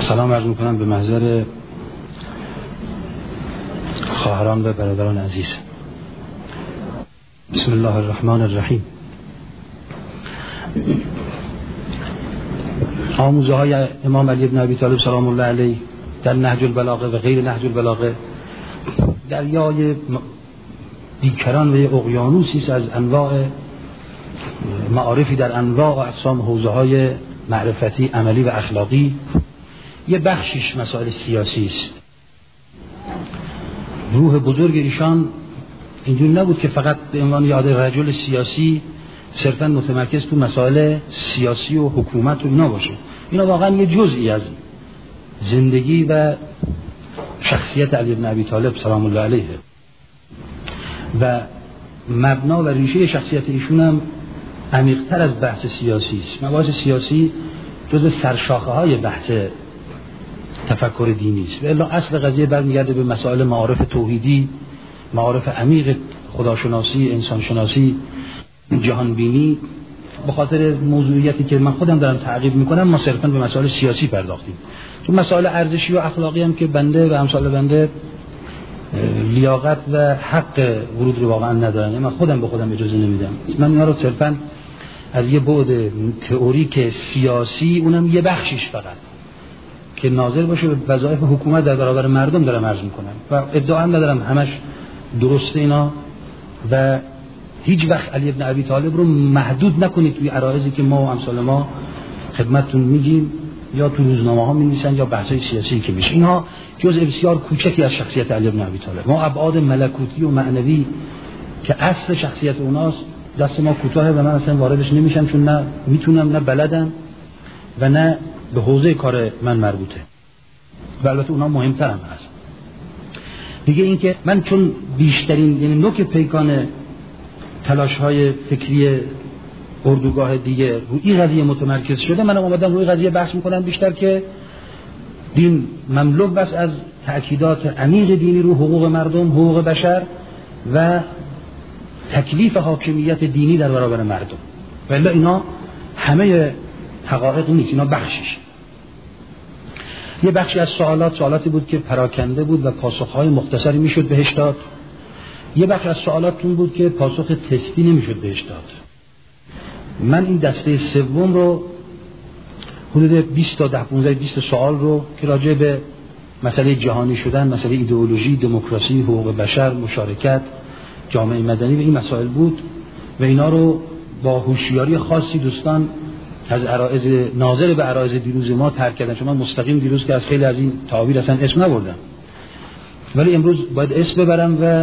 سلام عرض میکنم به محضر خواهران و برادران عزیز. بسم الله الرحمن الرحیم. آموزه های امام علی بن ابی طالب سلام الله علیه در نهج البلاغه و غیر نهج البلاغه دریای بیکران و اقیانوسی است از انواع معارفی در انواع و اقسام حوزه های معرفتی، عملی و اخلاقی. یه بخشیش مسائل سیاسی است. روح بزرگ ایشان اینجور نبود که فقط به عنوان یاد رجل سیاسی صرفا متمرکز تو مسائل سیاسی و حکومت و اینا باشه. اینا واقعا یه جزئی از زندگی و شخصیت علی بن ابی طالب سلام الله علیه و مبنا و ریشه شخصیت ایشون هم عمیق‌تر از بحث سیاسی است. مباحث سیاسی جزء سرشاخه های بحث تفکر دینی است. و الا اصل قضیه برمیگرده به مسائل معارف توحیدی، معارف عمیق خداشناسی، انسانشناسی، جهانبینی. به خاطر موضوعیتی که من خودم دارم تعقیب میکنم ما صرفا به مسائل سیاسی پرداختیم. تو مسائل ارزشی و اخلاقی هم که بنده و امثال بنده لیاقت و حق ورود رو واقعا ندارن. من خودم به خودم اجازه نمیدم. من اینا رو صرفا از یه بعد تئوریک سیاسی، اونم یه بخشیش فقط که ناظر باشه به وظایف حکومت در برابر مردم دارم عرض میکنم و ادعا ندارم همش درسته اینا. و هیچ وقت علی بن ابی طالب رو محدود نکنید توی عرایضی که ما و امثال ما خدمتتون میگیم یا تو روزنامه ها می‌نویسن یا بحث‌های سیاسی که میشه. اینها جزء بسیار کوچکی از شخصیت علی بن ابی طالب. ما ابعاد ملکوتی و معنوی که اصل شخصیت اوناست دست ما کوتاهه و من اصلا واردش نمیشم، چون نه میتونم نه بلدم و نه به حوزه کار من مربوطه. و البته اونها مهمتر هم هست. دیگه این که من چون بیشترین یعنی نوک پیکان تلاش‌های فکری اردوگاه دیگه روی این قضیه متمرکز شده، منم اومدم روی قضیه بحث میکنم بیشتر که دین مملو بس از تأکیدات عمیق دینی رو حقوق مردم، حقوق بشر و تکلیف حاکمیت دینی در برابر مردم. ولی اینا همه حقایق نیست، اینا بخشش. یه بخشی از سوالاتی بود که پراکنده بود و پاسخهای مختصری میشد بهش داد. یه بخش از سوالاتون بود که پاسخ تستی نمیشد بهش داد. من این دسته سوم رو حدود 20 تا 15 سوال رو که راجع به مسئله جهانی شدن، مسئله ایدئولوژی، دموکراسی، حقوق بشر، مشارکت، جامعه مدنی و این مسائل بود و اینا رو با هوشیاری خاصی دوستان از عرایض ناظر به عرایض دیروز ما ترک کردن. چون من مستقیم دیروز که از خیلی از این تعابیر اصلا اسم نبردم، ولی امروز باید اسم ببرم و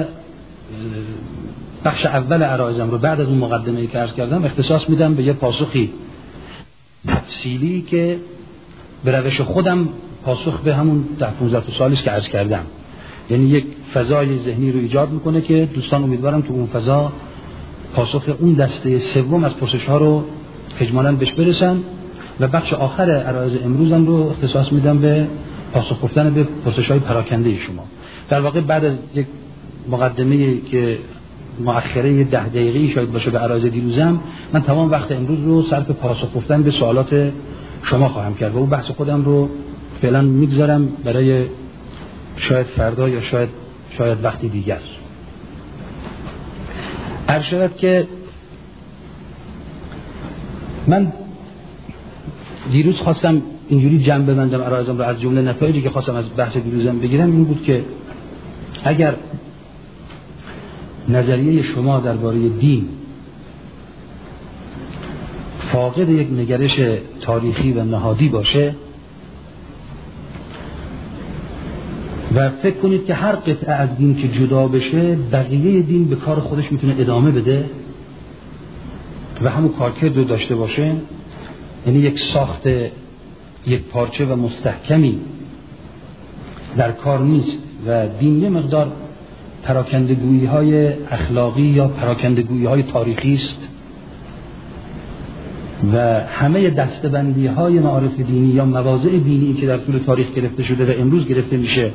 بخش اول عرایضم رو بعد از اون مقدمه‌ای که عرض کردم اختصاص میدم به یه پاسخی تفصیلی که به روش خودم پاسخ به همون 10-15 سالی که عرض کردم، یعنی یک فضای ذهنی رو ایجاد میکنه که دوستان امیدوارم تو اون فضا پاسخ اون دسته سوم از پرسش‌ها رو اجمالاً بهش برسن و بخش آخر عرایض امروزم رو اختصاص میدم به پاسخ گفتن به پرسش‌های پراکنده شما. در واقع بعد از یک مقدمه‌ای که مؤخره 10 دقیقه‌ای شاید باشه به عرایض دیروزم، من تمام وقت امروز رو صرف پاسخ گفتن به سوالات شما خواهم کرد و اون بحث خودم رو فعلا میگذارم برای شاید فردا یا شاید وقتی دیگر. عرض شود که من دیروز خواستم اینجوری جمع ببندم عرایضم رو. از جمله نتایجی که خواستم از بحث دیروزم بگیرم این بود که اگر نظریه شما درباره دین فاقد یک نگرش تاریخی و نهادی باشه و فکر کنید که هر قطعه از دین که جدا بشه بقیه دین به کار خودش میتونه ادامه بده و همون کارکرد رو داشته باشه، یعنی یک ساخت یک پارچه و مستحکمی در کار نیست و دین یه مقدار پراکندگویی های اخلاقی یا پراکندگویی های تاریخی است و همه دستبندی های معارف دینی یا مواضع دینی که در طول تاریخ گرفته شده و امروز گرفته میشه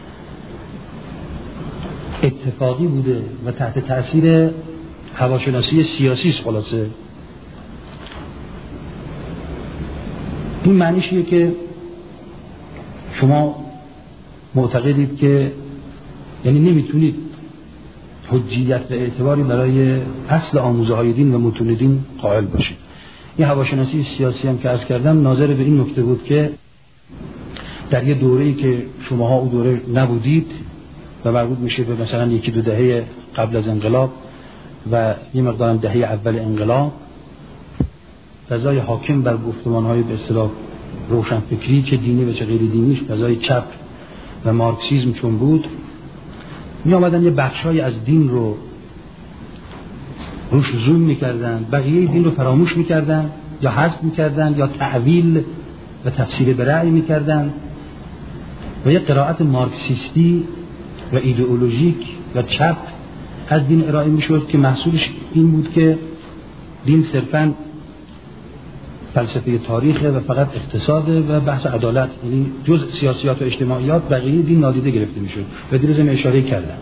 اتفاقی بوده و تحت تأثیر هواشناسی سیاسی است. خلاصه این معنیشیه که شما معتقدید که یعنی نمیتونید حجیت و اعتباری برای اصل آموزه های دین و متون دین قائل باشید. این هواشناسی سیاسی هم که عرض کردم ناظر به این نکته بود که در یه دوره‌ای که شماها اون دوره نبودید و مربوط میشه به مثلا یکی دو دهه قبل از انقلاب و یه مقدارم دهه اول انقلاب، فضای حاکم بر گفتمان‌های به اصطلاح روشنفکری چه دینی و چه غیر دینیش، فضای چپ و مارکسیسم چون بود، می آمدن یه بخشای از دین رو روش زوم میکردن، بقیه دین رو فراموش میکردن یا حذف میکردن یا تعویل و تفسیر به رأی میکردن و یه قرائت مارکسیستی و ایدئولوژیک و چپ از دین ارائه میشد که محصولش این بود که دین صرفاً فلسفه تاریخه و فقط اقتصاده و بحث عدالت، یعنی جز سیاسیات و اجتماعیات بقیه دین نادیده گرفته میشد و دیروز اشاره کردم.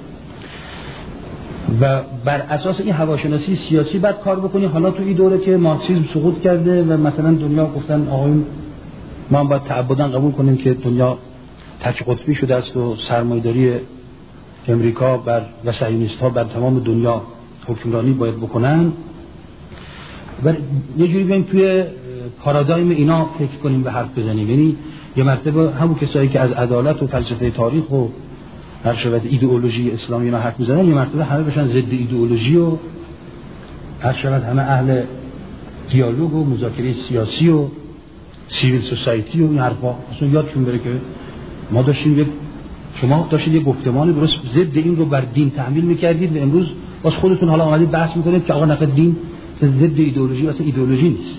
و بر اساس این هواشناسی سیاسی بعد کار بکنی. حالا تو این دوره که مارکسیسم سقوط کرده و مثلا دنیا گفتن آقایون ما باید تعبداً قبول کنیم که دنیا تک قطبی شده است و سرمایه‌داری امریکا بر و صهیونیست‌ها بر تمام دنیا حکمرانی باید بکنن و یه جوری بیایم توی پارادایم اینا فکر کنیم و حرف بزنیم. یعنی یه مرتبه همون کسایی که از عدالت و فلسفه تاریخ و هر شود ایدئولوژی اسلامی اینا حرف میزنن، یه مرتبه همه بشن ضد ایدئولوژی و هر شود همه اهل دیالوگ و مذاکره سیاسی و سیویل سوسایتی و این حرفا. اصلا یادشون بره که ما داشتیم شما داشتید یه گفتمان درست ضد این رو بر دین تحمیل میکردید و امروز باز خودتون حالا اومدید بحث میکنید که آقا نقد دین ضد ایدئولوژی واسه ایدئولوژی نیست.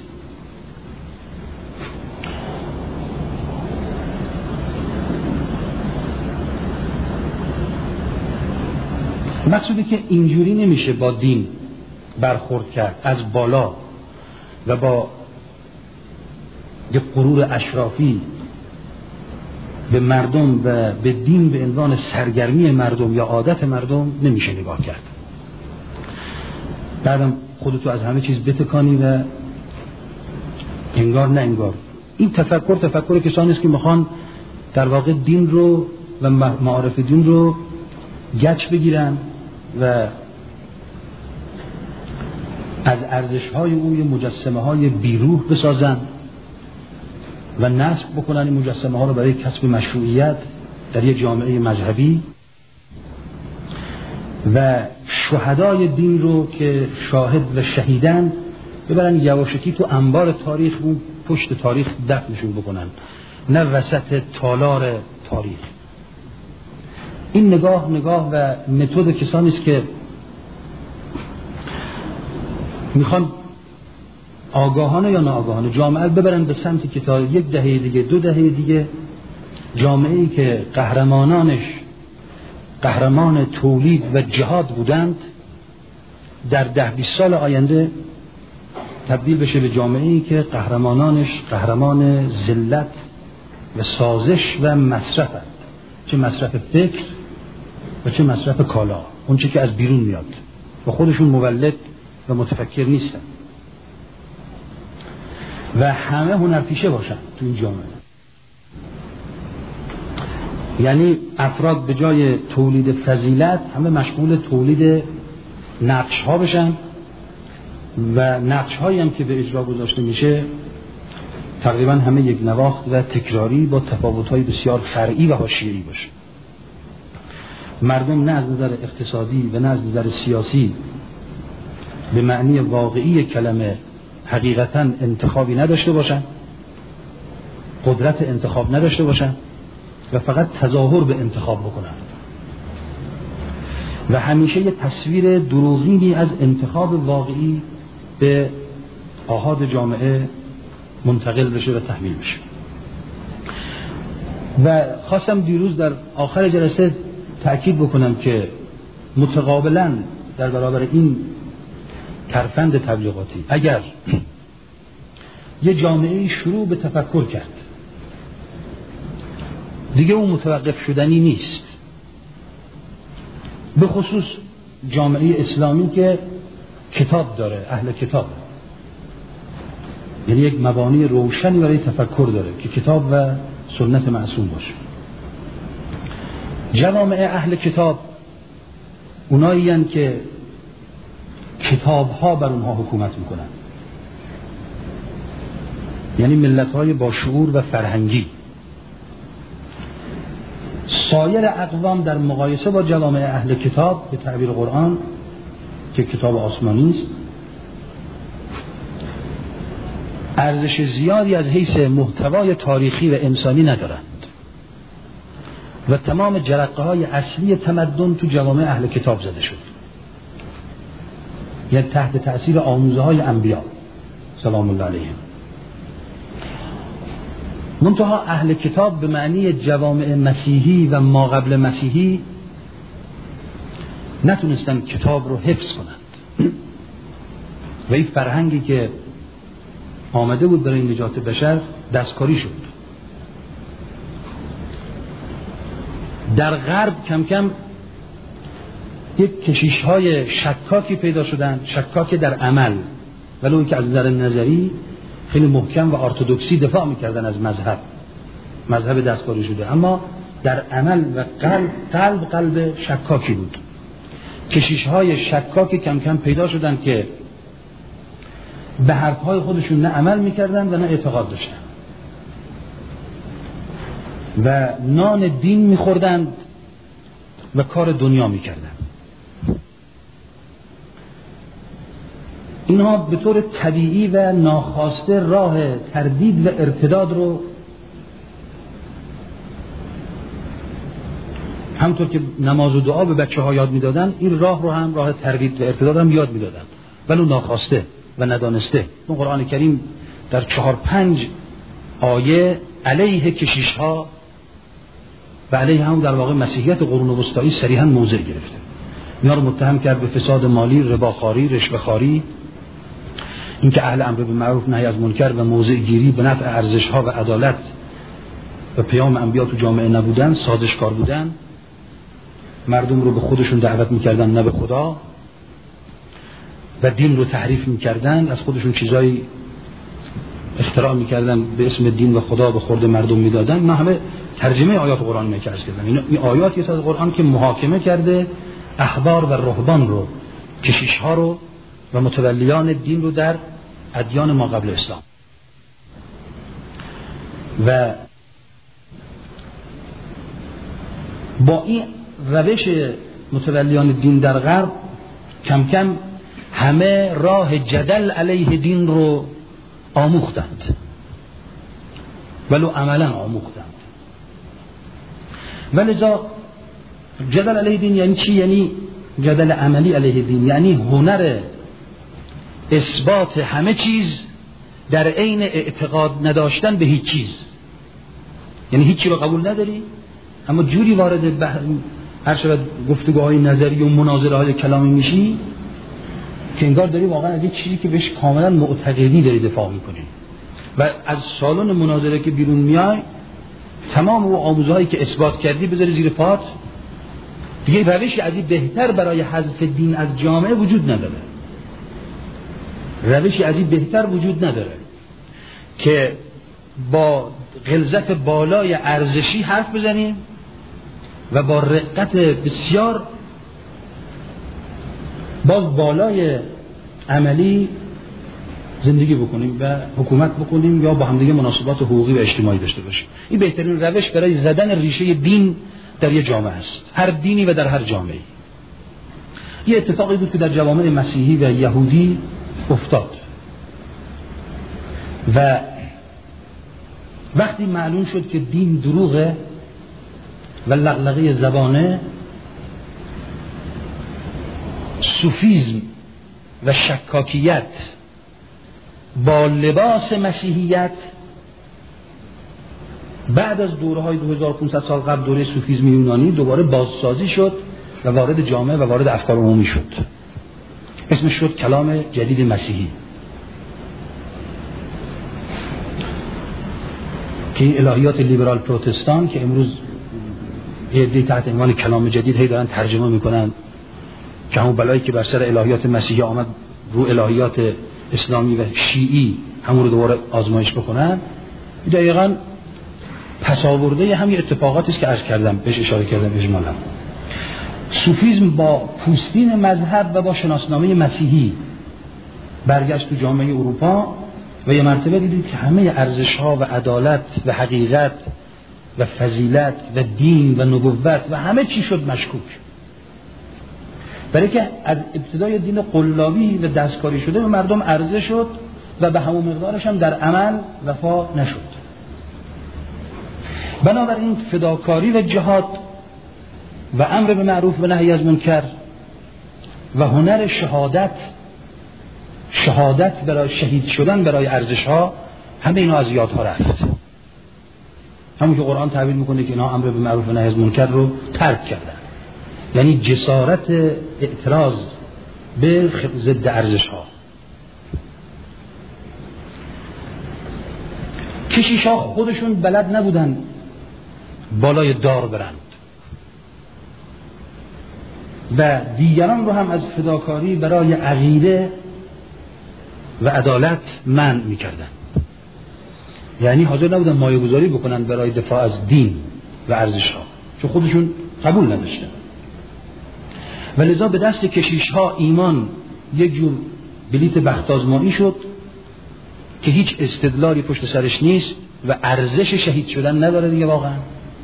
مقصودی که اینجوری نمیشه با دین برخورد کرد از بالا و با یه غرور اشرافی به مردم و به دین به عنوان سرگرمی مردم یا عادت مردم نمیشه نگاه کرد. بعدم خودتو از همه چیز بتکانی و انگار نه انگار. این تفکر کسانی است که میخوان در واقع دین رو و معارف دین رو گچ بگیرن و از ارزش‌های او مجسمه‌های بیروح بسازن و نصب بکنن این مجسمه‌ها رو برای کسب مشروعیت در یک جامعه مذهبی و شهدای دین رو که شاهد و شهیدن ببرن یواشکی تو انبار تاریخ و پشت تاریخ دفنشون بکنن، نه وسط تالار تاریخ. این نگاه و متد کسانی است که میخوان آگاهانه یا ناآگاهانه جامعه ببرن به سمتی که تا یک دهه دیگه دو دهه دیگه جامعه‌ای که قهرمانانش قهرمان تولید و جهاد بودند در 10-20 سال آینده تبدیل بشه به جامعه‌ای که قهرمانانش قهرمان ذلت و سازش و مصرفند، چه مصرف فکر و چه مصرف کالا، اون چه که از بیرون میاد و خودشون مولد و متفکر نیستن و همه هنرپیشه باشن تو این جامعه. یعنی افراد به جای تولید فضیلت همه مشغول تولید نقش ها بشن و نقش هایی هم که به اجرا گذاشته میشه تقریبا همه یک نواخت و تکراری با تفاوت های بسیار فرعی و حاشیه‌ای باشه. مردم نه از نظر اقتصادی و نه از نظر سیاسی به معنی واقعی کلمه حقیقتاً انتخابی نداشته باشن، قدرت انتخاب نداشته باشن و فقط تظاهر به انتخاب بکنن و همیشه یه تصویر دروغینی از انتخاب واقعی به آحاد جامعه منتقل بشه و تحمیل بشه. و خواستم دیروز در آخر جلسه تأکید بکنم که متقابلاً در برابر این ترفند تبلیغاتی اگر یه جامعه شروع به تفکر کرد دیگه اون متوقف شدنی نیست، به خصوص جامعه اسلامی که کتاب داره، اهل کتاب، یعنی یک مبانی روشنی برای تفکر داره که کتاب و سنت معصوم باشه. جوامع اهل کتاب اونایی هستند که کتاب‌ها بر اونها حکومت میکنن، یعنی ملت‌های با شعور و فرهنگی. سایر اقوام در مقایسه با جوامع اهل کتاب به تعبیر قرآن که کتاب آسمانی است، ارزش زیادی از حیث محتوای تاریخی و انسانی ندارند و تمام جرقه‌های اصلی تمدن تو جوامع اهل کتاب زده شد، یعنی تحت تأثیر آموزه‌های انبیا سلام الله علیهم. منتها اهل کتاب به معنی جوامع مسیحی و ما قبل مسیحی نتونستن کتاب رو حفظ کنند و این فرهنگی که آمده بود برای نجات بشر دستکاری شد. در غرب کم کم یک کشیش‌های شکاکی پیدا شدن، شکاکی در عمل، ولو که از نظر نظری خیلی محکم و ارتدوکسی دفاع می‌کردن از مذهب دستکاری شده، اما در عمل و قلب شکاکی بود. کشیش‌های شکاکی کم کم پیدا شدن که به حرفهای خودشون نه عمل می‌کردن و نه اعتقاد داشتن و نان دین می‌خوردند و کار دنیا می‌کردند. اینها به طور طبیعی و ناخواسته راه تردید و ارتداد رو، همونطور که نماز و دعا به بچه‌ها یاد می‌دادن، این راه رو هم راه تردید و ارتداد هم یاد می‌دادن، ولی ناخواسته و ندانسته. اون قرآن کریم در 4-5 آیه علیه کشیش‌ها و علیه هم در واقع مسیحیت قرون وسطایی صریحاً موضع گرفته. اینا رو متهم کرد به فساد مالی، رباخواری، رشوه‌خواری، اینکه اهل امر بالمعروف نهی از منکر و موضع گیری به نفع ارزش‌ها و عدالت و پیام انبیا تو جامعه نبودن، سازشکار بودن، مردم رو به خودشون دعوت می‌کردن نه به خدا و دین رو تحریف می‌کردن، از خودشون چیزایی اختراع می‌کردن به اسم دین و خدا به خورد مردم می‌دادن. نه همه ترجمه آیات قرآن می‌کردن. این آیاتی از قرآن که محاکمه کرده احبار و رهبان رو، کشیش‌ها رو و متولیان دین رو در ادیان ما قبل اسلام. و با این روش متولیان دین در غرب کم کم همه راه جدل علیه دین رو آموختند، ولو عملا آموختند. ولذا جدل علیه دین یعنی چی؟ یعنی جدل عملی علیه دین، یعنی هنر اثبات همه چیز در عین اعتقاد نداشتن به هیچ چیز. یعنی هیچی رو قبول نداری اما جوری وارد هر شب گفتگوهای نظری و مناظره های کلامی میشی که انگار داری واقعا از یک چیزی که بهش کاملا معتقدی داری دفاع میکنی و از سالن مناظره که بیرون میای تمام اون آموزهایی که اثبات کردی بذاری زیر پات. دیگه روشی از این بهتر برای حذف دین از جامعه وجود نداره. روشی از این بهتر وجود نداره که با غلظت بالای ارزشی حرف بزنیم و با رقت بسیار باز بالای عملی زندگی بکنیم و حکومت بکنیم یا با همدیگه مناسبات حقوقی و اجتماعی داشته باشیم. این بهترین روش برای زدن ریشه دین در یک جامعه است، هر دینی و در هر جامعه. یه اتفاقی بود که در جوامع مسیحی و یهودی افتاد و وقتی معلوم شد که دین دروغه و لغلغه زبانه، صوفیزم و شکاکیت با لباس مسیحیت بعد از دوره‌های 2500 سال قبل دوره صوفیزم یونانی دوباره بازسازی شد و وارد جامعه و وارد افکار عمومی شد. اسمش شد کلام جدید مسیحی که این الهیات لیبرال پروتستان که امروز یه عده تحت عنوان کلام جدید هی دارن ترجمه میکنن که همون بلایی که بر سر الهیات مسیحی آمد رو الهیات اسلامی و شیعی همون رو دوباره آزمایش بکنن، دقیقاً پساورده همین اتفاقاتی است که عرض کردم، بهش اشاره کردم اجمالا. صوفیسم با پوستین مذهب و با شناسنامه مسیحی برگشت تو جامعه اروپا و یه مرتبه دیدید که همه ارزش‌ها و عدالت و حقیقت و فضیلت و دین و نبوت و همه چی شد مشکوک، برای که از ابتدای دین قلابی و دستکاری شده به مردم عرضه شد و به همون مقدارش هم در عمل وفا نشد. بنابراین فداکاری و جهاد و امر به معروف و نهی از منکر و هنر شهادت برای شهید شدن برای ارزش‌ها، همه اینا از یادها رفت. همون که قرآن تعبیر میکنه که اینا امر به معروف و نهی از منکر رو ترک کردن، یعنی جسارت اعتراض به ضد ارزش‌ها. کشیش‌ها خودشون بلد نبودن بالای دار برند و دیگران رو هم از فداکاری برای عقیده و عدالت منع می‌کردن، یعنی حاضر نبودن مایه‌گذاری بکنن برای دفاع از دین و ارزش‌ها، چون خودشون قبول نداشتن. و لذا به دست کشیش‌ها ایمان یک جور بلیت بخت آزمایی شد که هیچ استدلالی پشت سرش نیست و ارزش شهید شدن نداره دیگه واقعا.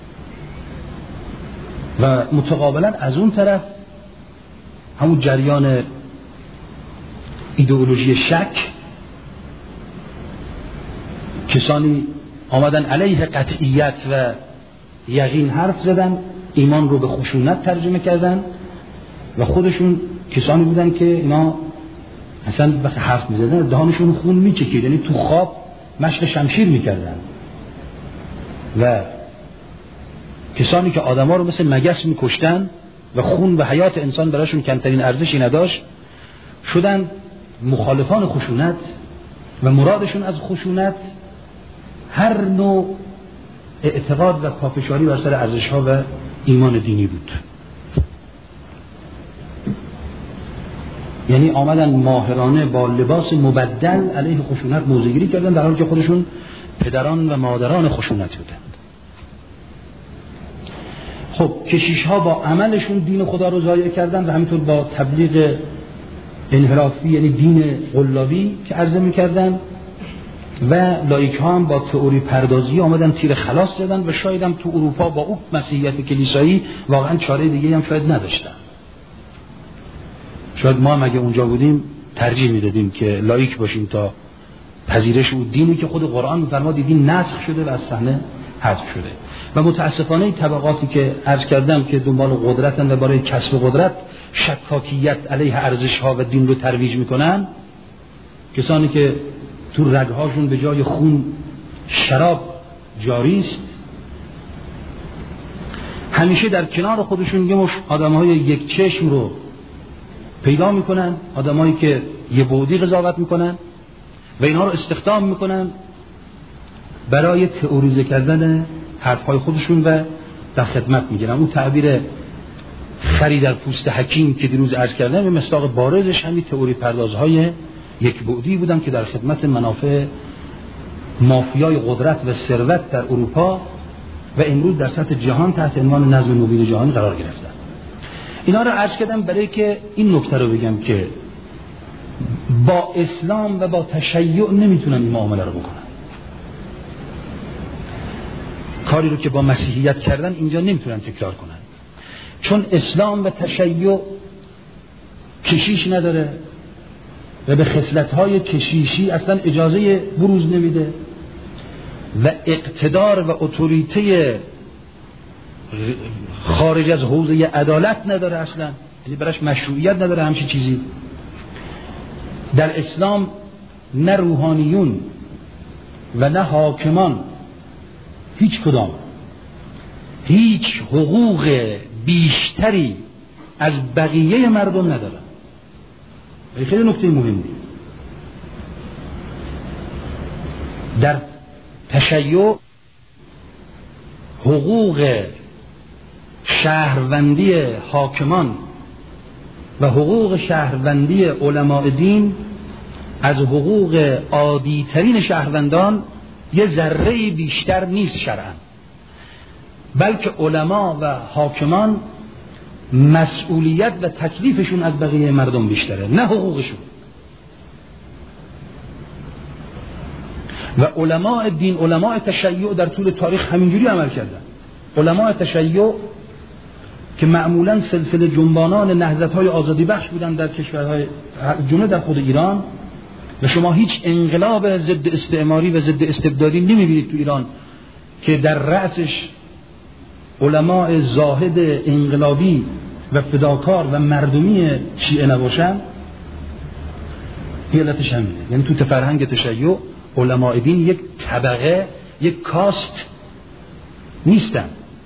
و متقابلا از اون طرف همون جریان ایدئولوژی شک، کسانی آمدن علیه قطعیت و یقین حرف زدن، ایمان رو به خشونت ترجمه کردن و خودشون کسانی بودن که اینا اصلا وقتی حرف میزدن دهانشون خون میچکید، یعنی تو خواب مشق شمشیر میکردن و کسانی که آدما رو مثل مگس میکشتن و خون و حیات انسان براشون کمترین ارزشی نداشت، شدن مخالفان خشونت و مرادشون از خشونت هر نوع اعتقاد و پافشاری بر سر ارزش‌ها و ایمان دینی بود. یعنی آمدن ماهرانه با لباس مبدل علیه خشونت موضع‌گیری کردن، در حالی که خودشون پدران و مادران خشونت بودند. خب کشیش‌ها با عملشون دین خدا رو ضایع کردن و همینطور با تبلیغ انحرافی، یعنی دین قلابی که عرضه می‌کردن، و لایک‌ها هم با تئوری پردازی آمدن تیر خلاص زدن و شاید هم تو اروپا با اون مسیحیت کلیسایی واقعا چاره دیگه هم شاید نداشتن. شاید ما هم اگه اونجا بودیم ترجیح میدادیم که لایک باشیم تا پذیرش اون دینی که خود قرآن می‌فرماد دین نسخ شده و از صحنه حذف شده. و متاسفانه طبقاتی که عرض کردم که دنبال قدرتن و برای کسب قدرت شکاکیت علیه ارزش‌ها و دین رو ترویج میکنن، کسانی که تو رگ‌هاشون به جای خون شراب جاری است، همیشه در کنار خودشون یه مش آدم‌های یک چشم رو پیدا میکنن، آدمایی که یه بعدی قضاوت میکنن و اینا رو استخدام میکنن برای تئوریزه کردن حرفهای خودشون و در خدمت میگیرن. اون تعبیر خری در پوست حکیم که دیروز عرض کردم به مصداق بارزش همین تئوری پردازهای یک بعدی بودن که در خدمت منافع مافیای قدرت و ثروت در اروپا و امروز در سطح جهان تحت عنوان نظم نوین جهانی قرار گرفتن. اینا رو عرض کردم برای که این نکته رو بگم که با اسلام و با تشیع نمیتونن این معامله رو بکنن. کاری رو که با مسیحیت کردن اینجا نمیتونن تکرار کنن، چون اسلام و تشیع کشیش نداره و به خصلت‌های کشیشی اصلا اجازه بروز نمیده و اقتدار و اتوریته خارج از حوزه عدالت نداره، اصلا براش مشروعیت نداره همچین چیزی. در اسلام نه روحانیون و نه حاکمان هیچ کدام هیچ حقوق بیشتری از بقیه مردم ندارن. خیلی نکته مهمی در تشیع، حقوق شهروندی حاکمان و حقوق شهروندی علماء دین از حقوق عادی ترین شهروندان یه ذره بیشتر نیست شرعاً. بلکه علما و حاکمان مسئولیت و تکلیفشون از بقیه مردم بیشتره، نه حقوقشون. و علماء دین، علماء تشیع در طول تاریخ همینجوری عمل کردن. علماء تشیع که معمولا سلسله جنبانان نهضت‌های آزادی بخش بودن در کشورهای جمله در خود ایران، و شما هیچ انقلاب ضد استعماری و ضد استبدادی نمی‌بینید تو ایران که در رأسش علماء زاهد انقلابی و فداکار و مردمی شیعه نباشن. علتش همینه. یعنی تو فرهنگ تشیع علماء دین یک طبقه، یک کاست نیستن.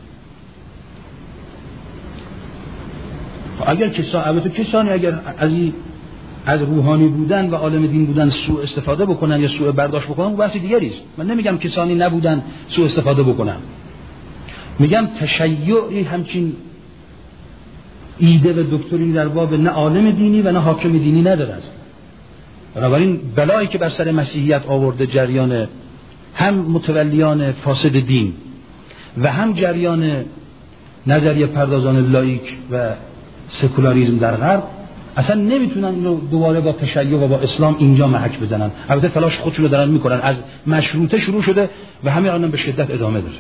اگر کسانی اگر از روحانی بودن و عالم دین بودن سوء استفاده بکنن یا سوء برداشت بکنن، اون بحث دیگری است. من نمیگم کسانی نبودن سوء استفاده بکنن، میگم تشیع همچین ایده و دکترینی در باب نه عالم دینی و نه حاکم دینی نداره است. بنابراین بلایی که بر سر مسیحیت آورده، جریان هم متولیان فاسد دین و هم جریان نظریه پردازان لایک و سکولاریسم در غرب، اصلا نمیتونن اینو دوباره با تشیع و با اسلام اینجا محک بزنن. البته تلاش خودشونو دارن میکنن، از مشروطه شروع شده و همین الان به شدت ادامه داره.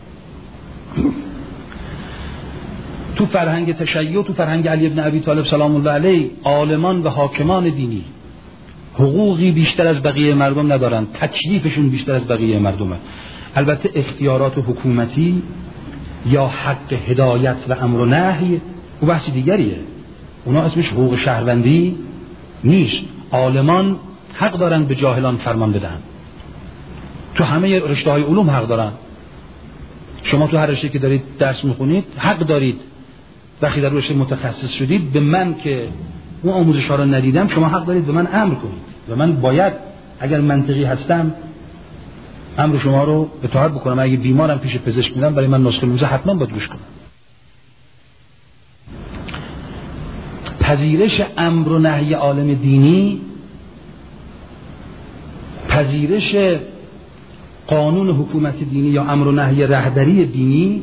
تو فرهنگ تشیع، تو فرهنگ علی ابن ابی طالب سلام الله علیه، عالمان و حاکمان دینی حقوقی بیشتر از بقیه مردم ندارن، تکلیفشون بیشتر از بقیه مردمه. البته اختیارات حکومتی یا حق هدایت و امر و نهی و بحث دیگریه، اونا اسمش حقوق شهروندی نیست. عالمان حق دارن به جاهلان فرمان بدن، تو همه رشته های علوم حق دارن. شما تو هر رشته که دارید درس میخونید حق دارید، وقتی در رشته متخصص شدید به من که اون آموزش ها رو ندیدم، شما حق دارید به من امر کنید و من باید اگر منطقی هستم امر شما رو اطاعت بکنم. اگه بیمارم پیش پزشک میرم، برای من نسخه موزه حتما باید گوش کنم. پذیرش امر و نهی عالم دینی، پذیرش قانون حکومت دینی یا امر و نهی رهبری دینی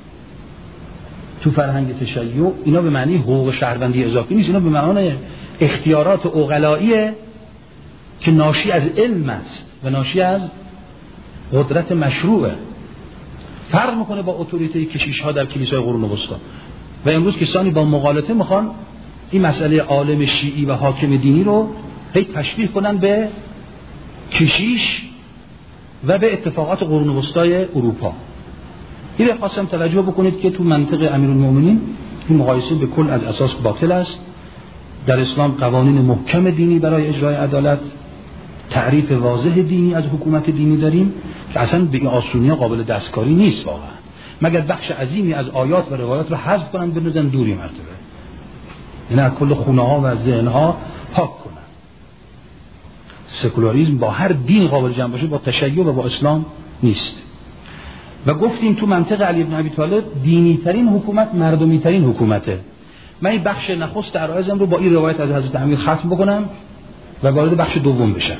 تو فرهنگ تشیع، اینا به معنی حقوق شهروندی اضافی نیست، اینا به معنی اختیارات عقلاییه که ناشی از علم است و ناشی از قدرت مشروعه. فرق میکنه با اتوریته کشیش ها در کلیسای قرون وسطا. و امروز کسانی با مغالطه میخوان این مسئله عالم شیعی و حاکم دینی رو هی تشبیه کنن به کشیش و به اتفاقات قرون وسطای اروپا. این خواستم توجه بکنید که تو منطق امیرالمومنین این مقایسه به کل از اساس باطل است. در اسلام قوانین محکم دینی برای اجرای عدالت، تعریف واضح دینی از حکومت دینی داریم که اصلا به این آسونی قابل دستکاری نیست واقعا، مگر بخش عظیمی از آیات و روایات رو حذف کنن بندازن دوری مرتبه، یعنی از کل خونه ها و ذهن ها پاک کنن. سکولاریسم با هر دین قابل جمع باشه با تشیع و با اسلام نیست. و گفتیم تو منطق علی ابن ابی طالب دینی ترین حکومت مردمی ترین حکومته. من این بخش نخست عرایزم رو با این روایت از حضرت امیر ختم بکنم و وارد بخش دوم بشم.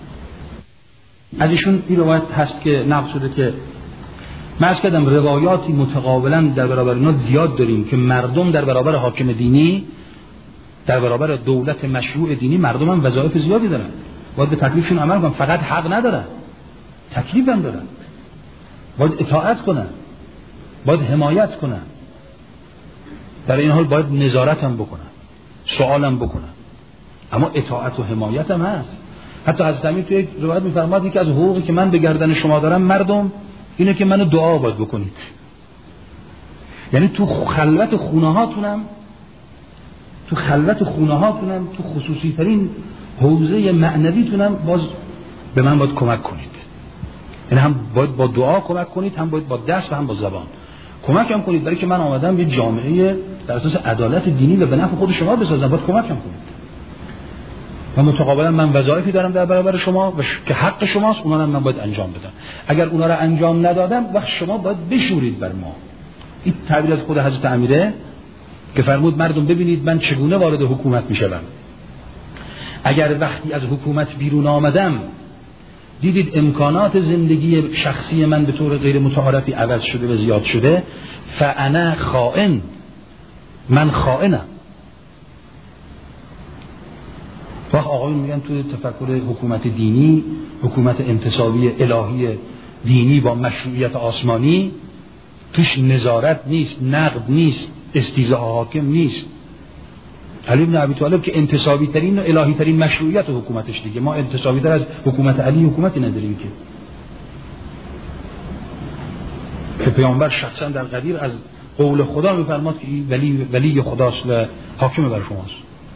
از ایشون این روایت هست که نقل شده که من عرض کردم روایاتی متقابلا در برابر اینا زیاد داریم که مردم در برابر حاکم دینی، در برابر دولت مشروع دینی، مردم هم وظایف زیادی دارن، باید به تکلیفشون عمل کنن. فقط حق ندارن، تکلیف هم دارن، باید اطاعت کنن، باید حمایت کنن، در این حال باید نظارت هم بکنن، سوال هم بکنن، اما اطاعت و حمایت هم هست. حتی حضرت امیر توی یک روایت می‌فرماد که از حقوقی که من به گردن شما دارم مردم اینه که منو دعا باید بکنید. یعنی تو خلوت خونه هاتونم، تو خصوصی ترین حوزه معنویتونم باز به من باید کمک کنید. یعنی هم باید با دعا کمک کنید، هم باید با دست و هم با زبان کمک هم کنید، برای که من آمدم یه جامعه در اساس عدالت دینی و به نفع خود شما بسازم، باید کمک هم کنید. و متقابلا من وظایفی دارم در برابر شما و که حق شماست، اونا رو من باید انجام بدم. اگر اونا رو انجام ندادم، وقت شما باید بشورید بر ما. این تعبیر از خود حضرت امیره که فرمود مردم ببینید من چگونه وارد حکومت میشم. اگر وقتی از حکومت بیرون آمدم دیدید امکانات زندگی شخصی من به طور غیر متعارفی عوض شده و زیاد شده، فانا خائن، من خائنم. وقت آقایون میگن توی تفکر حکومت دینی، حکومت انتصابی الهی دینی با مشروعیت آسمانی، توش نظارت نیست، نقد نیست، استیضاح حاکم نیست. علی بن ابی طالب که انتصابی ترین و الهی ترین مشروعیت حکومتش دیگه، ما انتصابی تر از حکومت علی حکومتی نداریم که پیامبر شخصا در قدیر از قول خدا میفرماد که ولی خداست و حاکم بر شماست.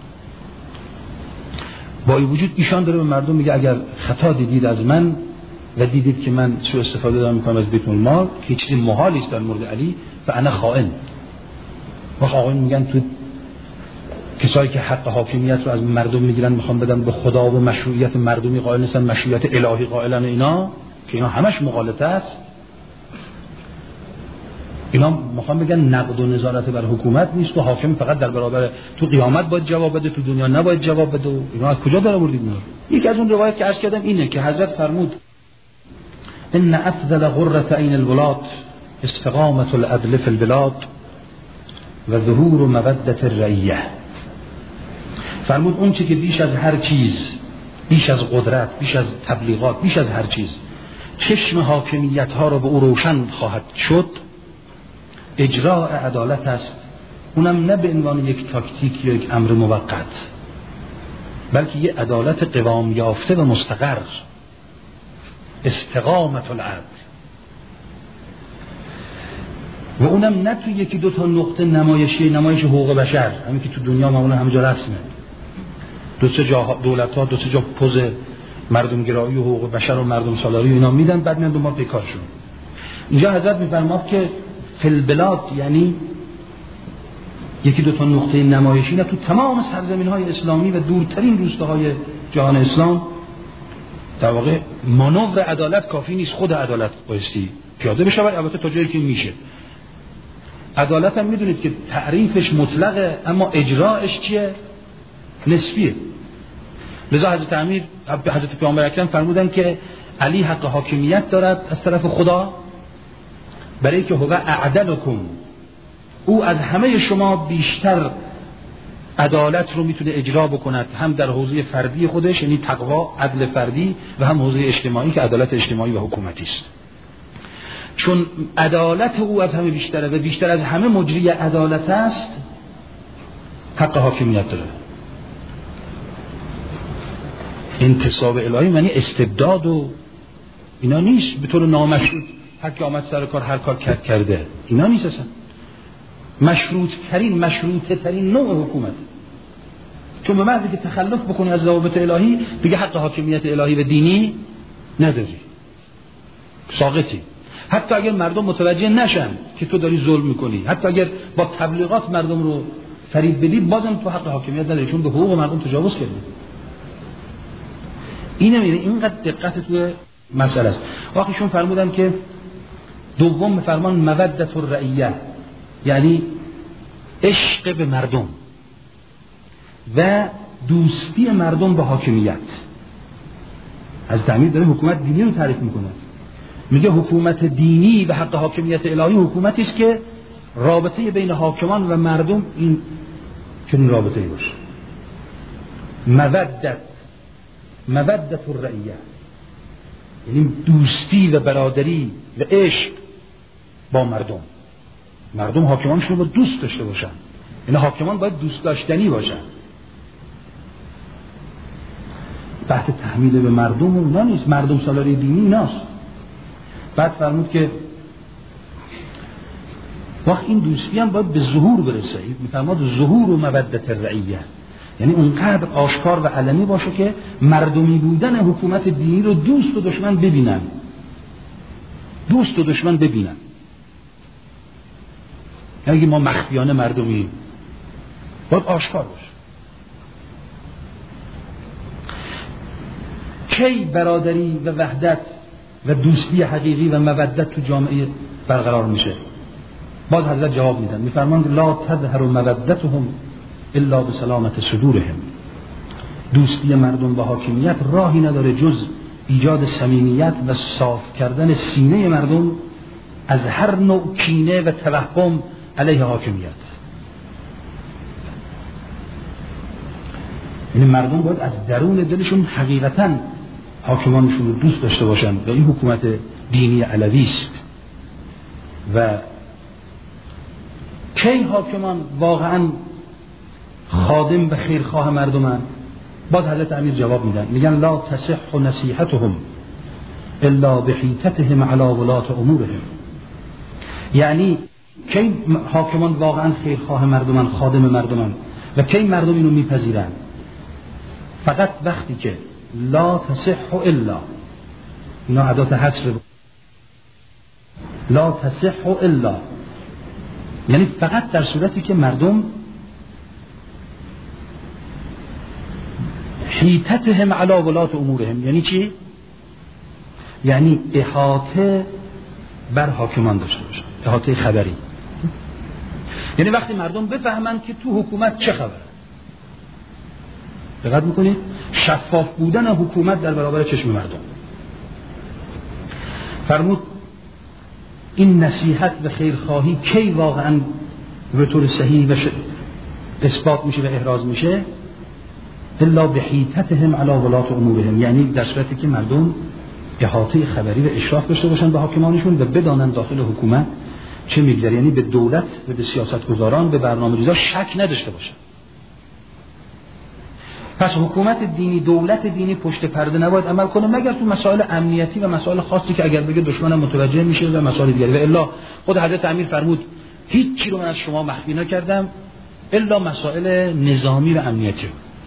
با این وجود ایشان داره به مردم میگه اگر خطا دیدید از من و دیدید که من سوء استفاده دارم میکنم از بیت المال که چیزی محالی است در مورد علی، فانا خائن. وقت آقایون میگن تو کسایی که حق حاکمیت رو از مردم میگیرن میخوان بدن به خدا و مشروعیت مردمی قائل نیستن، مشروعیت الهی قائلن، اینا که اینا همش مغالطه است. اینا میخوان بگن نقد و نظارت بر حکومت نیست و حاکم فقط در برابر تو قیامت باید جواب بده، تو دنیا نباید جواب بده. اینا از کجا در آوردید اینا؟ یکی از اون روایت که عرض کردم اینه که حضرت فرمود ان افضل غرة عین الولاد استقامة العدل فی البلاد و ظهور مودة الرعیه. فرمود اون چی که بیش از هر چیز، بیش از قدرت، بیش از تبلیغات، بیش از هر چیز چشم حاکمیت ها را به او روشن خواهد شد، اجراء عدالت است. اونم نه به عنوان یک تاکتیک یا یک امر موقت، بلکه یک عدالت قوام یافته و مستقر، استقامت العدل. و اونم نه تو یکی دو تا نقطه نمایش حقوق بشر، همین که تو دنیا معمولا همه جا رسمه، دو سه جا دولت‌ها دو سه جا پوز مردم گرایی و حقوق بشر و مردم سالاری و اینا میدن، بعد میان دنبال پیکارشون. اینجا حضرت میفرماد که فی البلاد یعنی یکی دو تا نقطه نمایشی نه تو تمام سرزمین‌های اسلامی و دورترین روستاهای جهان اسلام. در واقع مانور عدالت کافی نیست، خود عدالت بایستی پیاده بشه، البته تا جایی که میشه. عدالت هم میدونید که تعریفش مطلقه اما اجراش چیه؟ نسبیه. لذا حضرت پیامبر اکرم فرمودن که علی حق حاکمیت دارد از طرف خدا، برای که هو اعدلکم، او از همه شما بیشتر عدالت رو میتونه اجرا بکند، هم در حوزه فردی خودش یعنی تقوا عدل فردی و هم حوزه اجتماعی که عدالت اجتماعی و حکومتی است. چون عدالت او از همه بیشتره و بیشتر از همه مجری عدالت است، حق حاکمیت داره. انتصاب الهی معنی استبداد و اینا نیست، به طور نامشروط هر کی آمد سر کار هر کار کرده، اینا نیست اصلا. مشروطه ترین نوع حکومت. چون به محضی که تخلف بکنی از ضوابط الهی دیگه حق حاکمیت الهی و دینی نداری، ساقطی. حتی اگر مردم متوجه نشن که تو داری ظلم میکنی، حتی اگر با تبلیغات مردم رو فریب بدی، بازم تو حق حاکمیت نداری، چون به حقوق مردم تجاوز کردی. اینقدر دقت تو مسئله است. وقتیشون فرمودن که دوم فرمان مودة الرعیه، یعنی عشق به مردم و دوستی مردم به حاکمیت. از تعمیر داره حکومت دینی رو تعریف میکنه، میگه حکومت دینی و حق حاکمیت الهی حکومتی است که رابطه بین حاکمان و مردم این چنین رابطه‌ای باشه. مودة الرعیه یعنی دوستی و برادری و عشق با مردم حاکمانشون رو دوست داشته باشن، یعنی حاکمان باید دوست داشتنی باشن. بحث تحمیل به مردم اونا نیست، مردم سالاری دینی ایناست. بعد فرمود که وقت این دوستی هم باید به ظهور برسه، میفرماد ظهور و مودة الرعیه، یعنی اونقدر آشکار و علنی باشه که مردمی بودن حکومت دینی رو دوست و دشمن ببینن. اگه ما مخفیانه مردمی باید آشکار باشه. کی برادری و وحدت و دوستی حقیقی و مودت تو جامعه برقرار میشه؟ باز حضرت جواب میدن، میفرماند لا تظهر مودتهم الا بسلامت صدورهم. دوستی مردم با حاکمیت راهی نداره جز ایجاد صمیمیت و صاف کردن سینه مردم از هر نوع کینه و توهم علیه حاکمیت. یعنی مردم باید از درون دلشون حقیقتاً حاکمانشون رو دوست داشته باشن و این حکومت دینی علوی است. و کی حاکمان واقعاً خادم و خیرخواه مردمن؟ باز حضرت امیر جواب میدن، میگن لا تصح نصیحتهم الا بحیطتهم علی ولاة امورهم. یعنی کی حاکمان واقعا خیرخواه مردمان، خادم مردمان، و کی مردم اینو میپذیرن؟ فقط وقتی که لا تصح الا، اینا ادات حصر، لا تصح الا یعنی فقط در صورتی که مردم حیطتهم علی ولاة امورهم. یعنی چی؟ یعنی احاطه بر حاکمان داشته باشن، احاطه خبری. یعنی وقتی مردم بفهمند که تو حکومت چه خبره. دقت میکنید؟ شفاف بودن حکومت در برابر چشم مردم. فرمود این نصیحت و خیرخواهی کی واقعا به طور صحیح و اثبات میشه و احراز میشه؟ الا بحیطتهم علی ولاة امورهم. یعنی در صورتی که مردم احاطه خبری و اشراف داشته باشن به حاکمانشون و بدانن داخل حکومت چه میگذره. یعنی به دولت و به سیاستگزاران، به برنامه‌ریزا شک نداشته باشن. پس حکومت دینی، دولت دینی پشت پرده نباید عمل کنه مگر تو مسائل امنیتی و مسائل خاصی که اگر بگه دشمنم متوجه میشه و مسائل دیگری. و الا خود حضرت امیر فرمود هیچ چی رو من از شما مخفی نکردم الا مسائل نظامی و امنیتی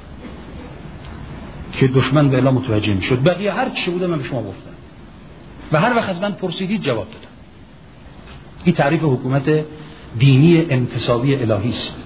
که دشمن به الا متوجه میشد. بقیه هر چی بوده من به شما گفتم و هر وقت از من پرسیدید جواب دادم. این تعریف حکومت دینی انتصابی الهی است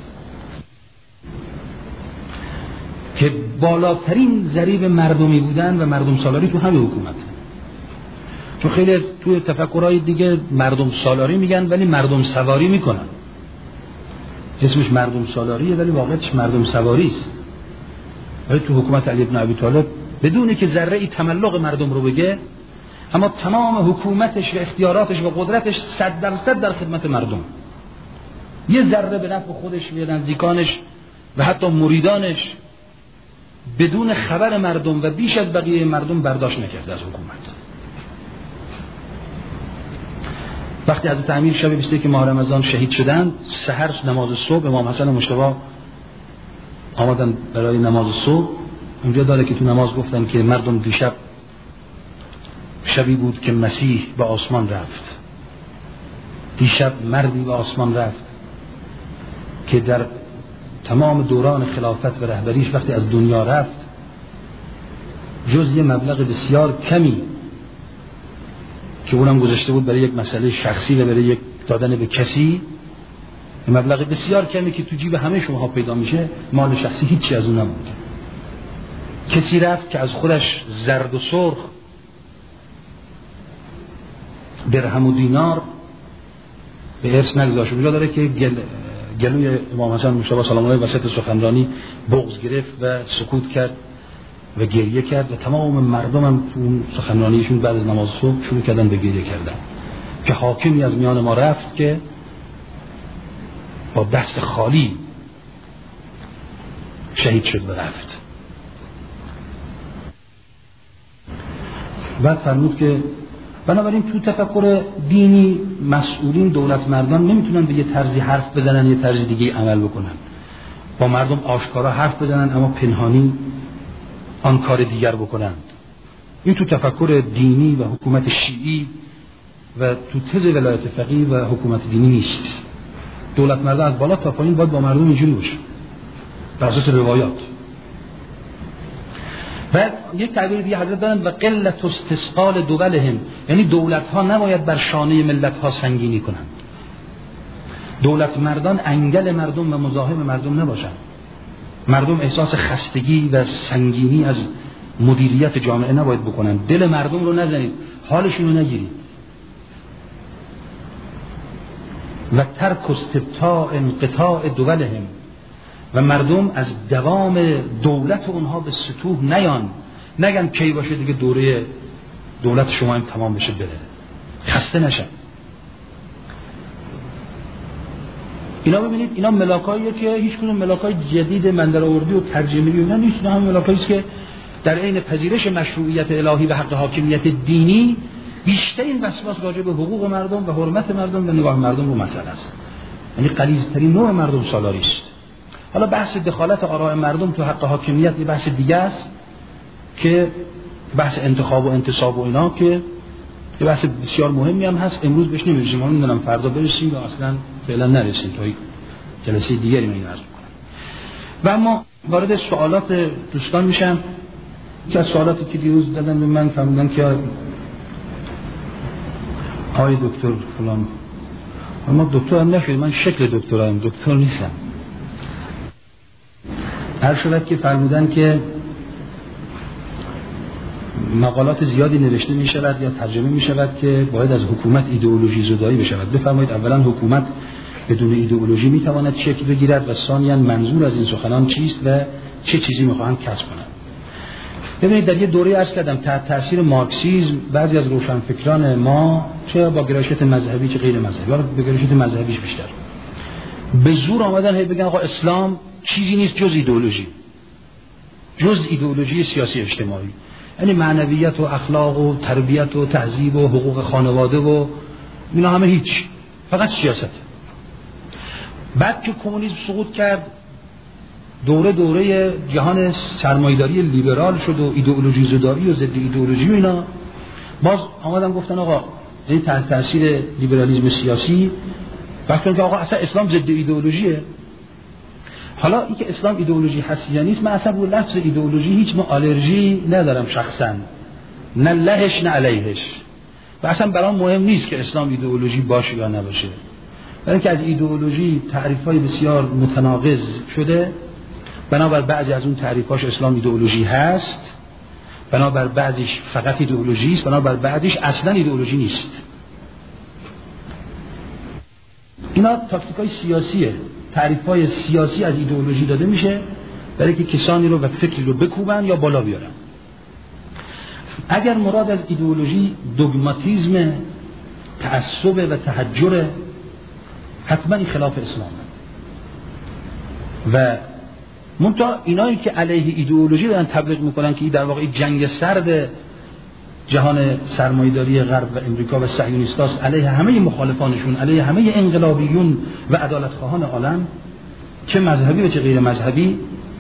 که بالاترین ضریب مردمی بودن و مردم سالاری تو همین حکومت. چون خیلی توی تفکرهای دیگه مردم سالاری میگن ولی مردم سواری میکنن. اسمش مردم سالاریه ولی واقعش مردم سواری است. ولی تو حکومت علی بن ابی طالب بدون که ذره ای تملق مردم رو بگه، اما تمام حکومتش و اختیاراتش و قدرتش 100% در خدمت مردم. یه ذره به نفع خودش و نزدیکانش و حتی مریدانش بدون خبر مردم و بیش از بقیه مردم برداشت نکرده از حکومت. وقتی حضرت امیر شب 21 ماه رمضان شهید شدند، سحر نماز صبح امام حسن مجتبی آمدن برای نماز صبح. اونجا داره که تو نماز گفتن که مردم دیشب شبی بود که مسیح به آسمان رفت. دیشب مردی به آسمان رفت که در تمام دوران خلافت و رهبریش وقتی از دنیا رفت جز یه مبلغ بسیار کمی که اونم گذاشته بود برای یک مسئله شخصی و برای یک دادن به کسی، مبلغ بسیار کمی که تو جیب همه شما ها پیدا میشه، مال شخصی هیچی از اون نبود. کسی رفت که از خودش زرد و سرخ، درهم و دینار به ارث نگذاشت. اونجا داره که گلوی امام حسن مجتبی سلام الله وسط سخنرانی بغض گرفت و سکوت کرد و گریه کرد و تمام مردم هم تو سخنرانیشون بعد از نماز صبح شروع کردن به گریه کردن که حاکمی از میان ما رفت که با دست خالی شهید شد و رفت. بعد فرمود که بنابراین تو تفکر دینی مسئولین دولت مردان نمیتونن به یه طرزی حرف بزنن یه طرز دیگه عمل بکنن، با مردم آشکارا حرف بزنن اما پنهانی آن کار دیگر بکنند. این تو تفکر دینی و حکومت شیعی و تو تز ولایت فقیه و حکومت دینی نیست. دولت مردان از بالا تا پایین باید با مردم اینجوری باشه بر اساس روایات. بعد یک تعبیر دیگه حضرت دارن و قلت استثقال دولهم، یعنی دولت ها نباید بر شانه ملت ها سنگینی کنند. دولت مردان انگل مردم و مزاحم مردم نباشند. مردم احساس خستگی و سنگینی از مدیریت جامعه نباید بکنند. دل مردم رو نزنید، حالشون رو نگیرید. و ترک استبطاء انقطاع دولهم، و مردم از دوام دولت اونها به سطوح نگن کی باشه دیگه دوره دولت شما هم تمام بشه بره، خسته نشن. اینا ببینید اینا ملاکاییه که هیچ کدوم ملاکای جدید من در آوردی و ترجمه‌ای اینا نیست، اینا هم ملاکایی است که در عین پذیرش مشروعیت الهی و حق حاکمیت دینی بیشترین وسواس راجع به حقوق مردم و حرمت مردم و نگاه مردم رو مسئله است. یعنی غلیظترین نوع مردم سالاری است. حالا بحث دخالت آراء مردم تو حق حاکمیت یه بحث دیگه است که بحث انتخاب و انتصاب و اینا که یه بحث بسیار مهمی هم هست. امروز بهش نمی‌رسیم، من می‌دونم فردا برسیم یا اصلا فعلا نرسیم، تا جلسه دیگری من عرض می‌کنم. و اما وارد سوالات دوستان میشم که از سوالاتی که دیروز دادن به من فرمودن که آقای دکتر فلان، اما دکتر هم نشد، من شکل دکترم، دکتر نیستم. هر شود که فرمودن که مقالات زیادی نوشته می شود یا ترجمه می شود که باید از حکومت ایدئولوژی زدایی بشود. بفرمایید اولا حکومت بدون ایدئولوژی می تواند شکل بگیرد و ثانیاً منظور از این سخنان چیست و چه چیزی می خواهند کسب کنند. ببینید در یه دوره عرض کردم تحت تاثیر مارکسیسم بعضی از روشنفکران ما چه با گرایشات مذهبی چه غیر مذهبی، حالا به گرایشات مذهبیش بیشتر، به زور آمدن هی بگن آقا اسلام چیزی نیست جز ایدئولوژی، جز ایدئولوژی سیاسی اجتماعی، یعنی معنویت و اخلاق و تربیت و تهذیب و حقوق خانواده و اینا همه هیچ، فقط سیاست. بعد که کمونیسم سقوط کرد دوره جهان سرمایه‌داری لیبرال شد و ایدئولوژی زدایی و ضد ایدئولوژی و اینا، باز آمدن گفتن آقا این تحت تاثیر لیبرالیسم سیاسی وقتی که آقا اصلا اسلام ضد ایدئولوژیه. حالا این که اسلام ایدئولوژی هست یا نیست، من اصلا با لفظ ایدئولوژی هیچ نوع آلرژی ندارم شخصا، نه لهش نه علیهش، و اصلا برام مهم نیست که اسلام ایدئولوژی باشه یا نباشه، برای اینکه از ایدئولوژی تعریف‌های بسیار متناقض شده. بنابر بعضی از اون تعریفاش اسلام ایدئولوژی هست، بنابر بعضیش فقط ایدئولوژی است، بنابر بعضیش اصلا ایدئولوژی نیست. اینا تاکتیکای سیاسیه، تعریف‌های سیاسی از ایدئولوژی داده میشه برای که کسانی رو و فکری رو بکوبن یا بالا بیارن. اگر مراد از ایدئولوژی دوگماتیزم، تعصب و تحجر، حتما این خلاف اسلامه. و منتها اینایی که علیه ایدئولوژی دارن تبلیغ میکنن که این در واقع جنگ سرد جهان سرمایه‌داری غرب و امریکا و صهیونیستاست، علیه همه مخالفانشون، علیه همه انقلابیون و عدالتخواهان عالم، چه مذهبی و چه غیر مذهبی،